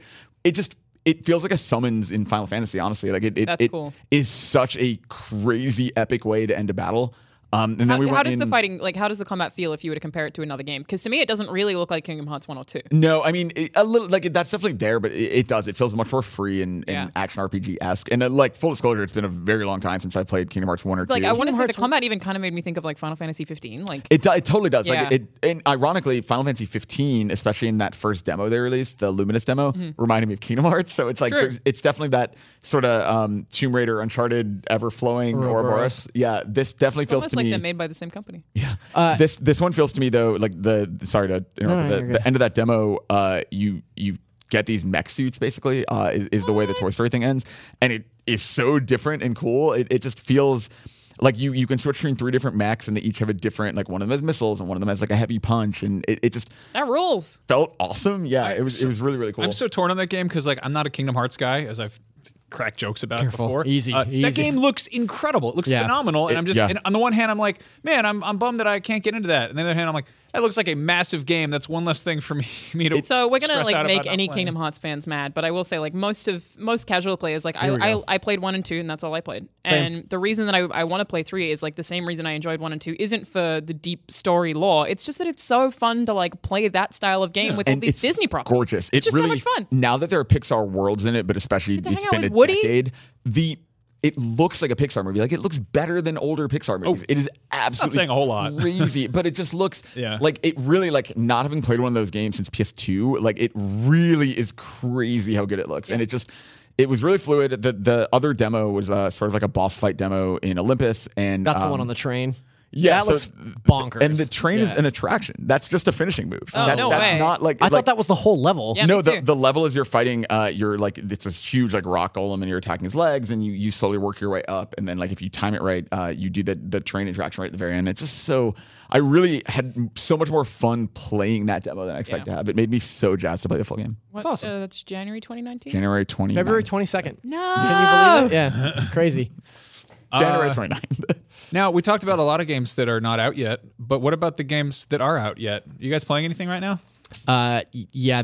It feels like a summons in Final Fantasy, honestly. Like it cool. is such a crazy epic way to end a battle. And then we went How does in, the fighting, like, how does the combat feel if you were to compare it to another game? Because to me, it doesn't really look like Kingdom Hearts 1 or 2. No, I mean a little like that's definitely there, but it does. It feels much more free and Yeah. action RPG esque. And like full disclosure, it's been a very long time since I played Kingdom Hearts 1 or 2. Like, I want to say the Hearts- combat even kind of made me think of like Final Fantasy 15. Like, It totally does. Yeah. Like and ironically, Final Fantasy 15, especially in that first demo they released, the Luminous demo, reminded me of Kingdom Hearts. So it's like Sure. it's definitely that sort of Tomb Raider, Uncharted, ever flowing Ouroboros. Yeah, this definitely it's feels almost to like me. they're made by the same company. This one feels to me though like sorry to interrupt. No, but the end of that demo, you get these mech suits basically is the way the Toy Story thing ends, and it is so different and cool. It just feels like you can switch between 3 different mechs, and they each have a different, like one of them has missiles and one of them has like a heavy punch, and it just That rules. felt awesome. Yeah, it was really, really cool. I'm so torn on that game because like I'm not a Kingdom Hearts guy, as I've cracked jokes about Careful. before. Easy. That game looks incredible. It looks Yeah. phenomenal, and I'm just yeah. and on the one hand I'm like, man, I'm bummed that I can't get into that, and on the other hand I'm like, that looks like a massive game. That's one less thing for me to. So we're gonna stress like out make about not any playing. Kingdom Hearts fans mad, but I will say like most casual players, like we go. I played 1 and 2 and that's all I played. Same. And the reason that I want to play 3 is like the same reason I enjoyed 1 and 2 isn't for the deep story lore. It's just that it's so fun to like play that style of game with all and these it's Disney properties. gorgeous. It's just really, so much fun. Now that there are Pixar worlds in it, but especially to hang it's out been with a Woody? decade. It looks like a Pixar movie. Like, it looks better than older Pixar movies. It is absolutely saying a whole lot. crazy, but it just looks Yeah. like it really, like, not having played one of those games since PS2, like, it really is crazy how good it looks. And it was really fluid. The other demo was sort of like a boss fight demo in Olympus, and That's the one on the train. Yeah, that looks bonkers. And the train is an attraction. That's just a finishing move. Oh, no that's way. not like I thought that was the whole level. Yeah, no, me too. the level is you're fighting. You're like it's this huge like rock golem, and you're attacking his legs, and you slowly work your way up, and then like if you time it right, you do the train interaction right at the very end. It's just so. I really had so much more fun playing that demo than I expected to have. It made me so jazzed to play the full game. That's awesome. That's January 2019. January 29th. February 22nd. No. Can you believe it? Yeah, crazy. January 29th. Now, we talked about a lot of games that are not out yet, but what about the games that are out yet? You guys playing anything right now? Yeah,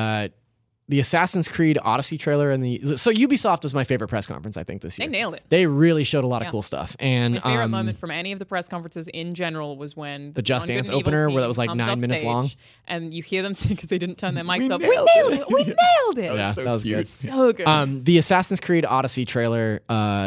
the Assassin's Creed Odyssey trailer and so Ubisoft was my favorite press conference, I think, this year. They nailed it. They really showed a lot of cool stuff. And My favorite moment from any of the press conferences in general was when The Just Beyond Good Dance and Evil opener, team where that was like comes 9 off minutes stage, long. and you hear them sing because they didn't turn their mics up. nailed We nailed it. We nailed it. yeah, that was cute. good. So good. The Assassin's Creed Odyssey trailer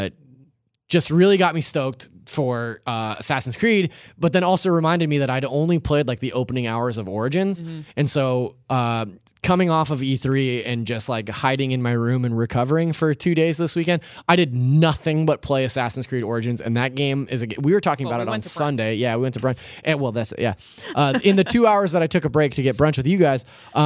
just really got me stoked for Assassin's Creed, but then also reminded me that I'd only played like the opening hours of Origins. And so coming off of E3 and just like hiding in my room and recovering for 2 days this weekend, I did nothing but play Assassin's Creed Origins. And that game is we were talking about we it on went to brunch. Sunday. Yeah, we went to brunch. And well, that's it. Yeah. In the 2 hours that I took a break to get brunch with you guys,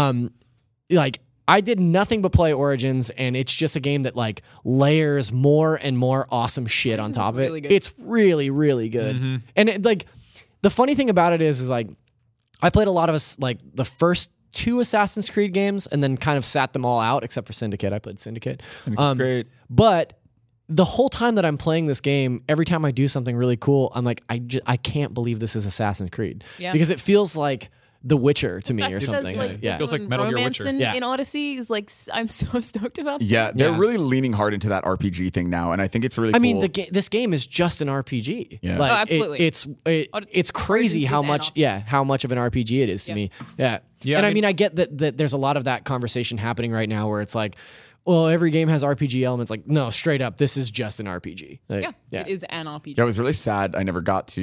like I did nothing but play Origins, and it's just a game that like layers more and more awesome shit on top of really it. good. It's really, really good. And it, like the funny thing about it is like I played a lot of like the first 2 Assassin's Creed games, and then kind of sat them all out except for Syndicate. I played Syndicate. Syndicate's great. But the whole time that I'm playing this game, every time I do something really cool, I'm like, I can't believe this is Assassin's Creed. Yeah. Because it feels like The Witcher to me or Because, something. like, Yeah. Feels like the Metal Gear romance Witcher. in, Yeah. in Odyssey is like I'm so stoked about. Yeah, they're Yeah. really leaning hard into that RPG thing now, and I think it's really I cool. mean, this game is just an RPG. Yeah. Like, Oh, absolutely. it's crazy Origins how is much how much of an RPG it is to Yeah. me. Yeah. Yeah, And I I mean, I get that there's a lot of that conversation happening right now where it's like, well, every game has RPG elements. Like, no, straight up, this is just an RPG. Like, Yeah, it is an RPG. Yeah, I was really sad I never got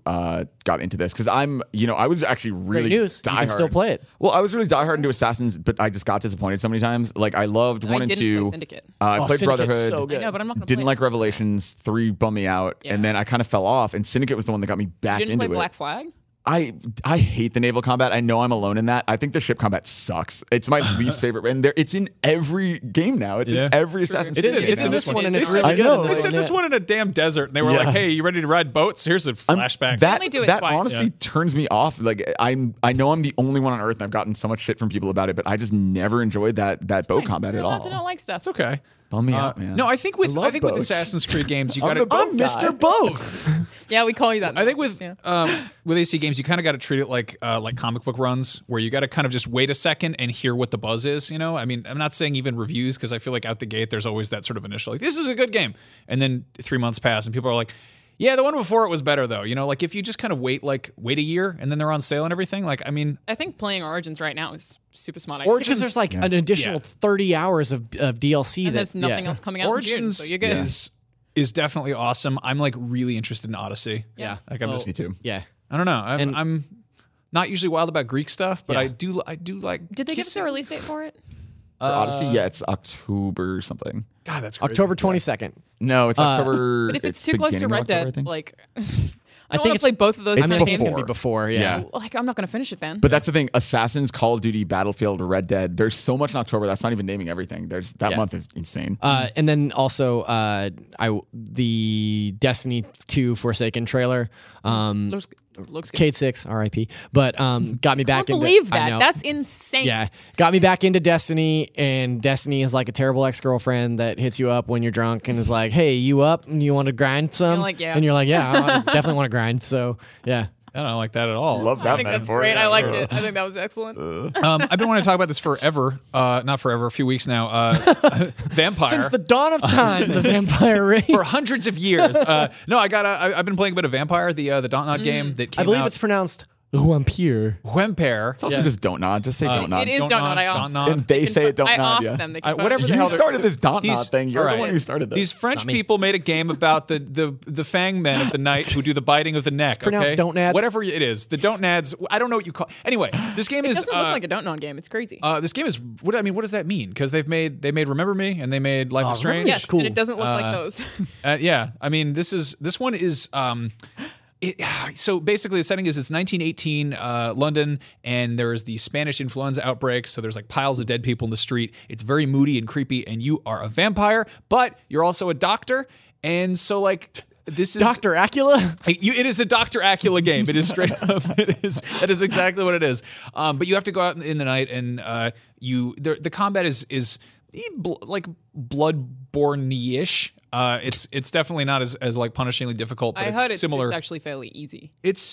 into this because I was actually really Great news. You can diehard. still play it. Well, I was really diehard into Assassins, but I just got disappointed so many times. Like I loved I 1 and didn't 2. play Syndicate. I played Syndicate's Brotherhood. so good. I know, but I'm not gonna Didn't play like it. Revelations. 3 bummed me out, and then I kind of fell off. And Syndicate was the one that got me back You didn't into play it. Black Flag? I hate the naval combat. I know I'm alone in that. I think the ship combat sucks. It's my least favorite, and it's in every game now. It's Yeah. in every Assassin's Creed. It's in game this now. one, and it's I really good. know. in They this said one, this yeah. one in a damn desert, and they were Yeah. like, "Hey, you ready to ride boats? Here's a flashback." That only do it that twice. honestly turns me off. Like I know I'm the only one on earth, and I've gotten so much shit from people about it, but I just never enjoyed that boat combat You're at allowed all. to not like stuff. It's okay. Bum me out, man. No, I think with love boats. Assassin's Creed games, you I'm got the to. boat guy. Mr. Boat. Yeah, we call you that. I think with Yeah. with AC games, you kind of got to treat it like comic book runs, where you got to kind of just wait a second and hear what the buzz is. You know, I mean, I'm not saying even reviews because I feel like out the gate there's always that sort of initial like, this is a good game, and then 3 months pass and people are like, yeah, the one before it was better though. You know, like if you just kind of wait a year and then they're on sale and everything. Like, I mean, I think playing Origins right now is super smart. Because there's like an additional 30 hours of DLC and that there's nothing else coming out Origins in June, so you're good. is definitely awesome. I'm like really interested in Odyssey. Yeah. Like I'm just me too. Yeah. I don't know. And- I'm not usually wild about Greek stuff, but Yeah. I do like. Did they give us a release date for it? For Odyssey, yeah, it's October something. God, that's crazy. October 22nd. No, it's October. But if it's too close to beginning of Red October, I Dead, think. like I don't think want it's to play both of those it's kind of games. It's gonna be before, yeah. Yeah. Like I'm not going to finish it then. But that's the thing. Assassins, Call of Duty, Battlefield, Red Dead. There's so much in October. That's not even naming everything. That Yeah. month is insane. And then also the Destiny 2 Forsaken trailer. Looks good. Kate 6, RIP. But got me I back can't into believe I that. know. That's insane. Yeah, got me back into Destiny, and Destiny is like a terrible ex-girlfriend that hits you up when you're drunk and is like, "Hey, you up? And you want to grind some?" You're like, "Yeah." And you're like, "Yeah, I definitely want to grind." So, yeah. I don't like that at all. Love I that think that's metaphor. great. Yeah. I liked it. I think that was excellent. I've been wanting to talk about this forever. Not forever, a few weeks now. Vampire. Since the dawn of time, the vampire race. for hundreds of years. No, I've been playing a bit of Vampire, the Dontnod game that came I believe out. it's pronounced Vampire. Vampire. Also, just don't nod. Just say don't nod. It is don't nod. I asked. Don't nod. And they say it don't I nod. asked Yeah. them. They Whatever the You hell they're- started this don't nod These- thing. You're all the right. one who started this. These French me. people made a game about the fang men of the night who do the biting of the neck. pronounced okay? don't nads. Whatever it is, the don't nads. I don't know what you call. Anyway, this game It is. doesn't look like a don't nod game. It's crazy. This game is. What does that mean? Because they made Remember Me and they made Life is Strange. Remember Me yes, cool. and it doesn't look like those. Yeah, I mean this one is So basically, the setting is it's 1918 London, and there's the Spanish influenza outbreak. So there's like piles of dead people in the street. It's very moody and creepy, and you are a vampire, but you're also a doctor. And so like this is Dr. Acula? it is a Dr. Acula game. It is straight up. That is exactly what it is. But you have to go out in the night, and the combat is like Bloodborne-ish. It's definitely not as like punishingly difficult, but I heard it's similar. It's actually fairly easy.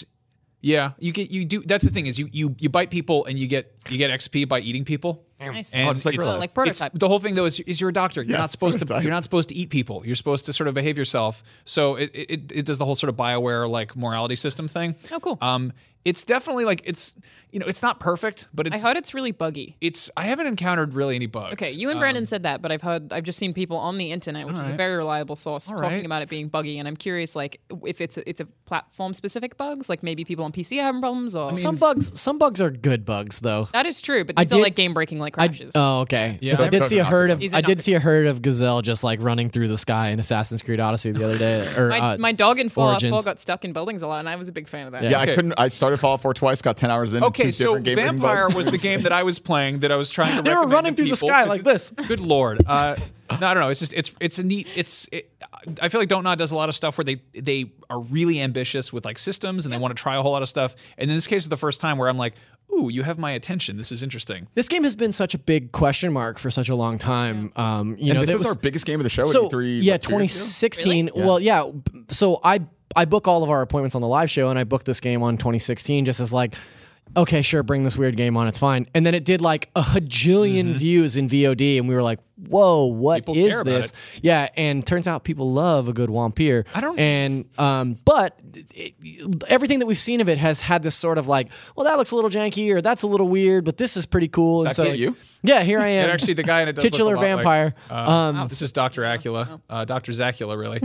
That's the thing is you bite people and you get XP by eating people. Nice. And it's like real life. Like prototype. the whole thing though is you're a doctor. You're not supposed to eat people. You're supposed to sort of behave yourself. So it does the whole sort of BioWare like morality system thing. Oh, cool. It's definitely like it's not perfect, but I heard it's really buggy. I haven't encountered really any bugs. Okay, you and Brandon said that, but I've just seen people on the internet, which is a very reliable source, talking about it being buggy, and I'm curious, like, if it's a platform specific bugs, like maybe people on PC are having problems, or Some bugs are good bugs though. that is true, but these are like game breaking like crashes. Okay. Yeah. 'Cause I did see a herd of He's a see a herd of gazelle just like running through the sky in Assassin's Creed Odyssey the other day. Or my dog in Fallout 4 Origins. got stuck in buildings a lot, and I was a big fan of that. Yeah. Yeah, Okay. I started Fallout 4 twice, got 10 hours in. Okay, two so different game breaking Vampire bugs. was the game that I was playing that I was trying to They were recommend running to through the people, sky 'cause like this. Good Lord. No, I don't know. It's just it's a neat I feel like Don't Nod does a lot of stuff where they are really ambitious with like systems and they want to try a whole lot of stuff. And in this case, it's the first time where I'm like, ooh, you have my attention. This is interesting. This game has been such a big question mark for such a long time. And this was our biggest game of the show at so E3. yeah, what, 2 years ago? 2016. Well, yeah. So I book all of our appointments on the live show, and I booked this game on 2016 just as like, okay, sure, bring this weird game on, it's fine. And then it did like a hajillion views in VOD, and we were like, whoa, what People is care about this? it. Yeah, and turns out people love a good Wampir. I don't- And but everything that we've seen of it has had this sort of like, well, that looks a little janky, or that's a little weird, but this is pretty cool. Is and that so you? Yeah, here I am. And actually, the guy in it does titular look a lot vampire. Like, this is Dr. Acula, Dr. Zacula, really.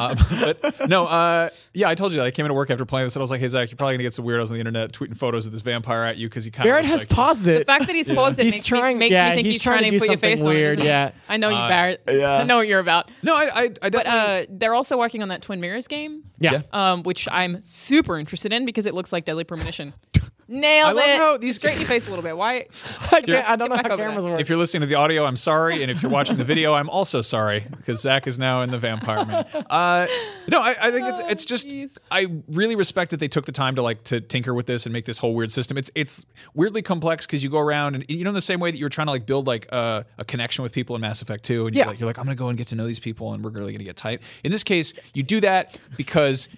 But no, yeah, I told you that I came into work after playing this, and I was like, "Hey Zach, you're probably gonna get some weirdos on the internet tweeting photos of this vampire at you because he kind of Barrett has paused it. The fact that he's paused it He's makes trying- me yeah, think he's he's trying to do put your something face on it, weird, isn't he? yeah. I know you, Barrett. yeah. I know what you're about. No, I definitely. But they're also working on that Twin Mirrors game. Yeah. Which I'm super interested in because it looks like Deadly Premonition. Nailed I love it. how these- Straight in your face a little bit. Why? I don't know back how over cameras that. work. If you're listening to the audio, I'm sorry, and if you're watching the video, I'm also sorry because Zach is now in the Vampire Man. No, I think it's just jeez. I really respect that they took the time to tinker with this and make this whole weird system. It's weirdly complex because you go around and in the same way that you're trying to like build like a connection with people in Mass Effect 2, and you're like I'm gonna go and get to know these people and we're really gonna get tight. In this case, you do that because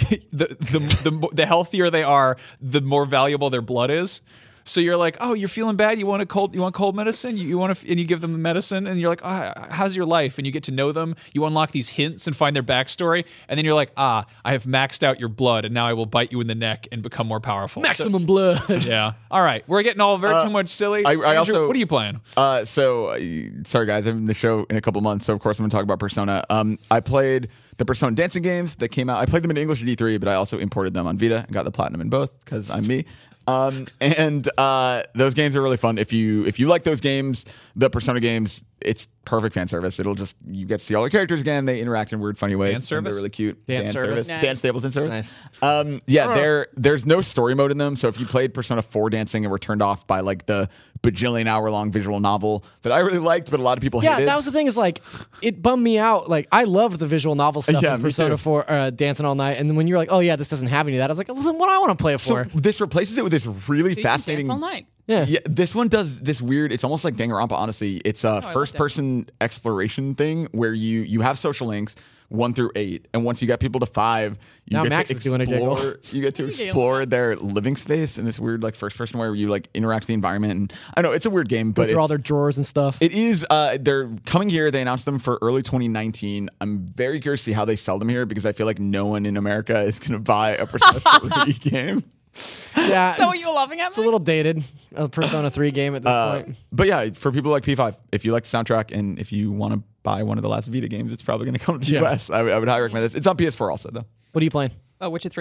the healthier they are, the more valuable their blood is. So you're like, oh, you're feeling bad. You want cold medicine. You want to, and you give them the medicine, and you're like, oh, how's your life? And you get to know them. You unlock these hints and find their backstory, and then you're like, I have maxed out your blood, and now I will bite you in the neck and become more powerful. Maximum blood. Yeah. All right, we're getting all very too much silly. I Andrew, also- what are you playing? Sorry guys, I'm in the show in a couple months, so of course I'm going to talk about Persona. I played the Persona dancing games that came out. I played them in English at E3, but I also imported them on Vita and got the platinum in both because I'm me. And those games are really fun. If you like those games, the Persona games, it's perfect fan service. You get to see all the characters again. They interact in weird, funny ways. Fan and service? They're really cute. Dance service. Nice. Dance Stapleton service. Nice. There's no story mode in them. So if you played Persona 4 dancing and were turned off by like the bajillion hour long visual novel that I really liked, but a lot of people Yeah, hated. that was the thing. Is like it bummed me out. Like I loved the visual novel stuff Yeah, in me Persona too. 4 Dancing All Night, and then when you're like, oh yeah, this doesn't have any of that, I was like, well, then what do I want to play it So for? this replaces it with this really You can fascinating. dance all night. Yeah. This one does this weird. It's almost like Danganronpa. Honestly, it's a first-person exploration thing where you have social links 1 through 8, and once you get people to 5, you Now get Max to is doing a giggle. explore. You get to explore their living space in this weird like first-person way where you like interact with the environment. And I know it's a weird game, Go but through all it's, their drawers and stuff. it is. They're coming here. They announced them for early 2019. I'm very curious to see how they sell them here because I feel like no one in America is going to buy a Persona 3 game. Yeah, Is that what you were laughing at? it's a little dated. A Persona 3 game at this point. But yeah, for people like P5, if you like the soundtrack and if you want to buy one of the last Vita games, it's probably going to come to the Yeah. US. I would highly recommend this. It's on PS4 also, though. What are you playing? Oh, Witcher 3.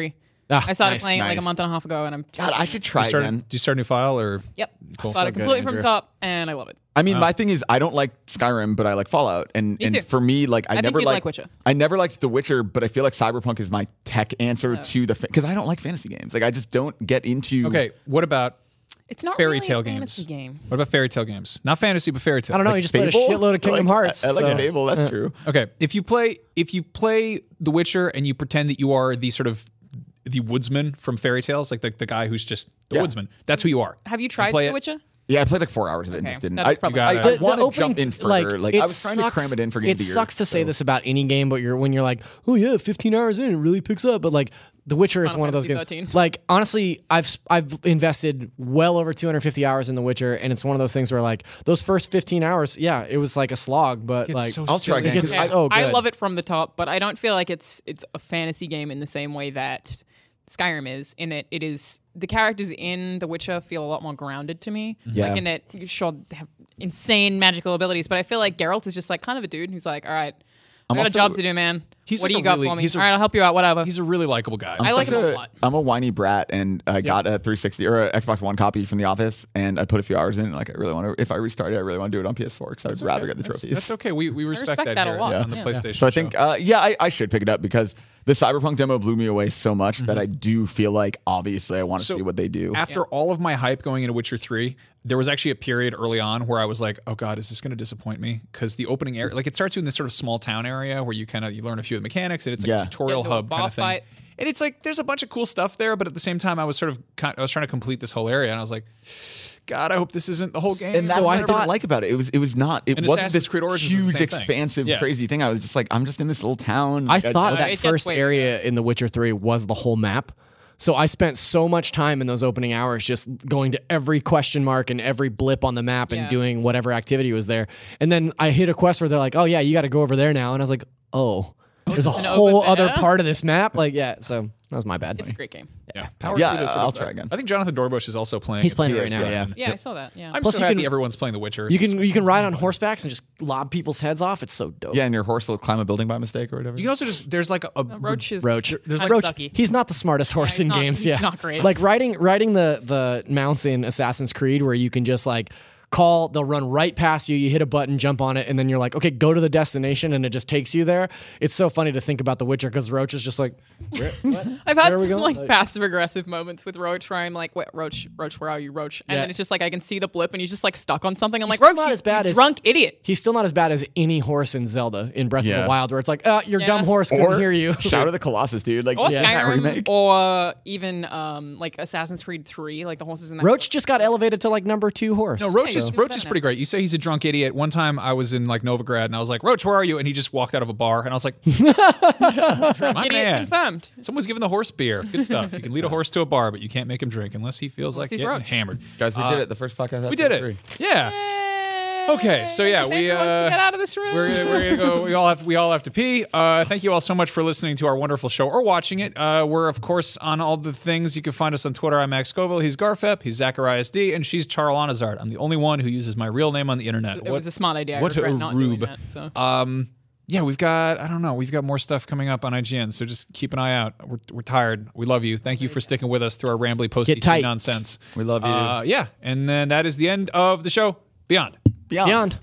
I started nice. playing it like a Nice. month and a half ago, and I'm God, I should try again. Do you start a new file or? yep. Cool. Started So good, completely from Andrew. top, and I love it. I mean, my thing is, I don't like Skyrim, but I like Fallout, and too. for me, like I think never you'd like Witcher. I never liked The Witcher, but I feel like Cyberpunk is my tech answer to the because I don't like fantasy games. Like I just don't get into. Okay, what about It's not fairy really tale a fantasy games? game. What about fairy tale games? Not fantasy, but fairy tale. I don't know. You just played a shitload of Kingdom Hearts. I like so- Fable. That's true. Okay, if you play The Witcher and you pretend that you are the sort of the woodsman from fairy tales, like the guy who's just the woodsman, that's who you are. Have you And tried play The it. Witcher? Yeah, I played like 4 hours of it and Okay, just didn't. that's probably- I You got it. want to opening- jump in further. Like I it was trying to sucks- cram it in for Game It of the Year. sucks to say this about any game, but when you're like, oh yeah, 15 hours in, it really picks up. But like, The Witcher is Final one of those Fantasy games. 13. Like honestly, I've invested well over 250 hours in The Witcher, and it's one of those things where like those first 15 hours, yeah, it was like a slog, but like so I'll try silly. again. it gets 'cause so good. I love it from the top, but I don't feel like it's a fantasy game in the same way that Skyrim is, in that it is the characters in The Witcher feel a lot more grounded to me. Yeah. Like in that, sure, they have insane magical abilities, but I feel like Geralt is just like kind of a dude who's like, all right, I got a also- job to do, man. He's What like do a you got really- for me? he's a- All right, I'll help you out, whatever. He's a really likable guy. I like such him a lot. I'm a whiny brat, and I got a 360 or a Xbox One copy from the office, and I put a few hours in. And like I really want to. If I restart it, I really want to do it on PS4 because I'd rather get the trophies. That's okay. We respect, respect that a here lot. on the Yeah. PlayStation. So I think, show. I should pick it up because the Cyberpunk demo blew me away so much that I do feel like obviously I want to So see what they do. After all of my hype going into Witcher 3, there was actually a period early on where I was like, oh God, is this going to disappoint me? Because the opening area, like it starts you in this sort of small town area where you learn a few of the mechanics and it's like Yeah. a tutorial Get into a hub kind boss of thing. fight. And it's like, there's a bunch of cool stuff there, but at the same time, I was trying to complete this whole area and I was like, God, I hope this isn't the whole game. And that's So what I I thought- didn't like about it. It was not. It And wasn't Assassin's this Creed Origins is the huge, same thing. expansive, Yeah. crazy thing. I was just like, I'm just in this little town. I thought it that gets first way area in The Witcher 3 was the whole map. So I spent so much time in those opening hours just going to every question mark and every blip on the map and Yeah. doing whatever activity was there. And then I hit a quest where they're like, oh yeah, you got to go over there now. And I was like, oh, there's a it's an whole over other there? part of this map. Like, yeah, so that was my bad. It's a great game. yeah, I'll try again. I think Jonathan Dorbush is also playing. He's playing it right Yes, now, yeah. yeah. Yeah, I saw that. Yeah. I'm Plus so you happy can- everyone's playing The Witcher. You can ride on horsebacks and just lob people's heads off. It's so dope. Yeah, and your horse will climb a building by mistake or whatever. You can also just there's like a Roach is Roach. There's Roach. sucky. He's not the smartest horse he's in not- games. he's Yeah, not great. Like riding the mounts in Assassin's Creed, where you can just like call, they'll run right past you. You hit a button, jump on it, and then you're like, okay, go to the destination, and it just takes you there. It's so funny to think about The Witcher because Roach is just like, I've had Where are we some going? like passive aggressive moments with Roach where I'm like, "Wait, Roach, where are you, Roach?" And Yeah. then it's just like I can see the blip and he's just like stuck on something. I'm like, still "Roach, not you, as bad you as- drunk idiot." he's still not as bad as any horse in Zelda in Breath of Yeah. the Wild, where it's like, your Yeah. dumb horse couldn't hear you. Shout of the Colossus, dude. Like Or in that Skyrim, remake. or even like Assassin's Creed 3, like the horses in that. Roach just got elevated to like number 2 horse. No, Roach Yeah, is you Roach can is do pretty that. great. You say he's a drunk idiot. One time I was in like Novigrad and I was like, Roach, where are you? And he just walked out of a bar and I was like, my Idiot man. confirmed. Someone's giving the horse beer. Good stuff. You can lead a horse to a bar, but you can't make him drink unless he feels like he's getting Roach. hammered. Guys, we did it. The first podcast. We did it. Yeah. Okay, so yeah, Just we everyone wants to get out of this room. we're gonna go. We all have to pee. Thank you all so much for listening to our wonderful show or watching it. We're of course on all the things. You can find us on Twitter. I'm Max Scoville. He's Garfep. He's Zacharias D. And she's Charl Anazard. I'm the only one who uses my real name on the internet. It was a smart idea. I what a regret not doing rube. that. So. Yeah, we've got more stuff coming up on IGN, so just keep an eye out. We're tired. We love you. Thank you for sticking with us through our rambly post Get tight. nonsense. We love you. Yeah, and then that is the end of the show. Beyond. Beyond.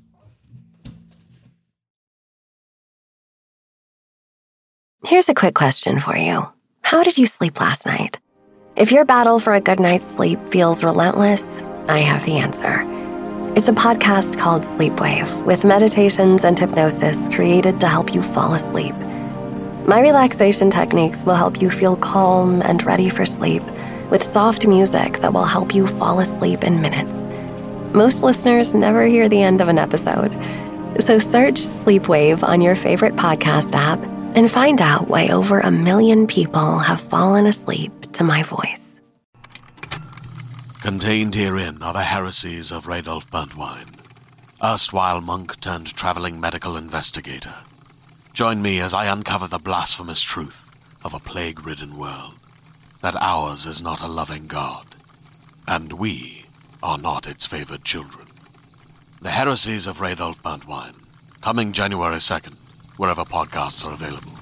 Here's a quick question for you. How did you sleep last night? If your battle for a good night's sleep feels relentless, I have the answer. It's a podcast called Sleepwave, with meditations and hypnosis created to help you fall asleep. My relaxation techniques will help you feel calm and ready for sleep, with soft music that will help you fall asleep in minutes. Most listeners never hear the end of an episode. So search Sleepwave on your favorite podcast app and find out why over 1 million people have fallen asleep to my voice. Contained herein are the heresies of Radolf Burntwine, erstwhile monk turned traveling medical investigator. Join me as I uncover the blasphemous truth of a plague-ridden world, that ours is not a loving God, and we are not its favored children. The heresies of Radolf Burntwine, coming January 2nd, wherever podcasts are available.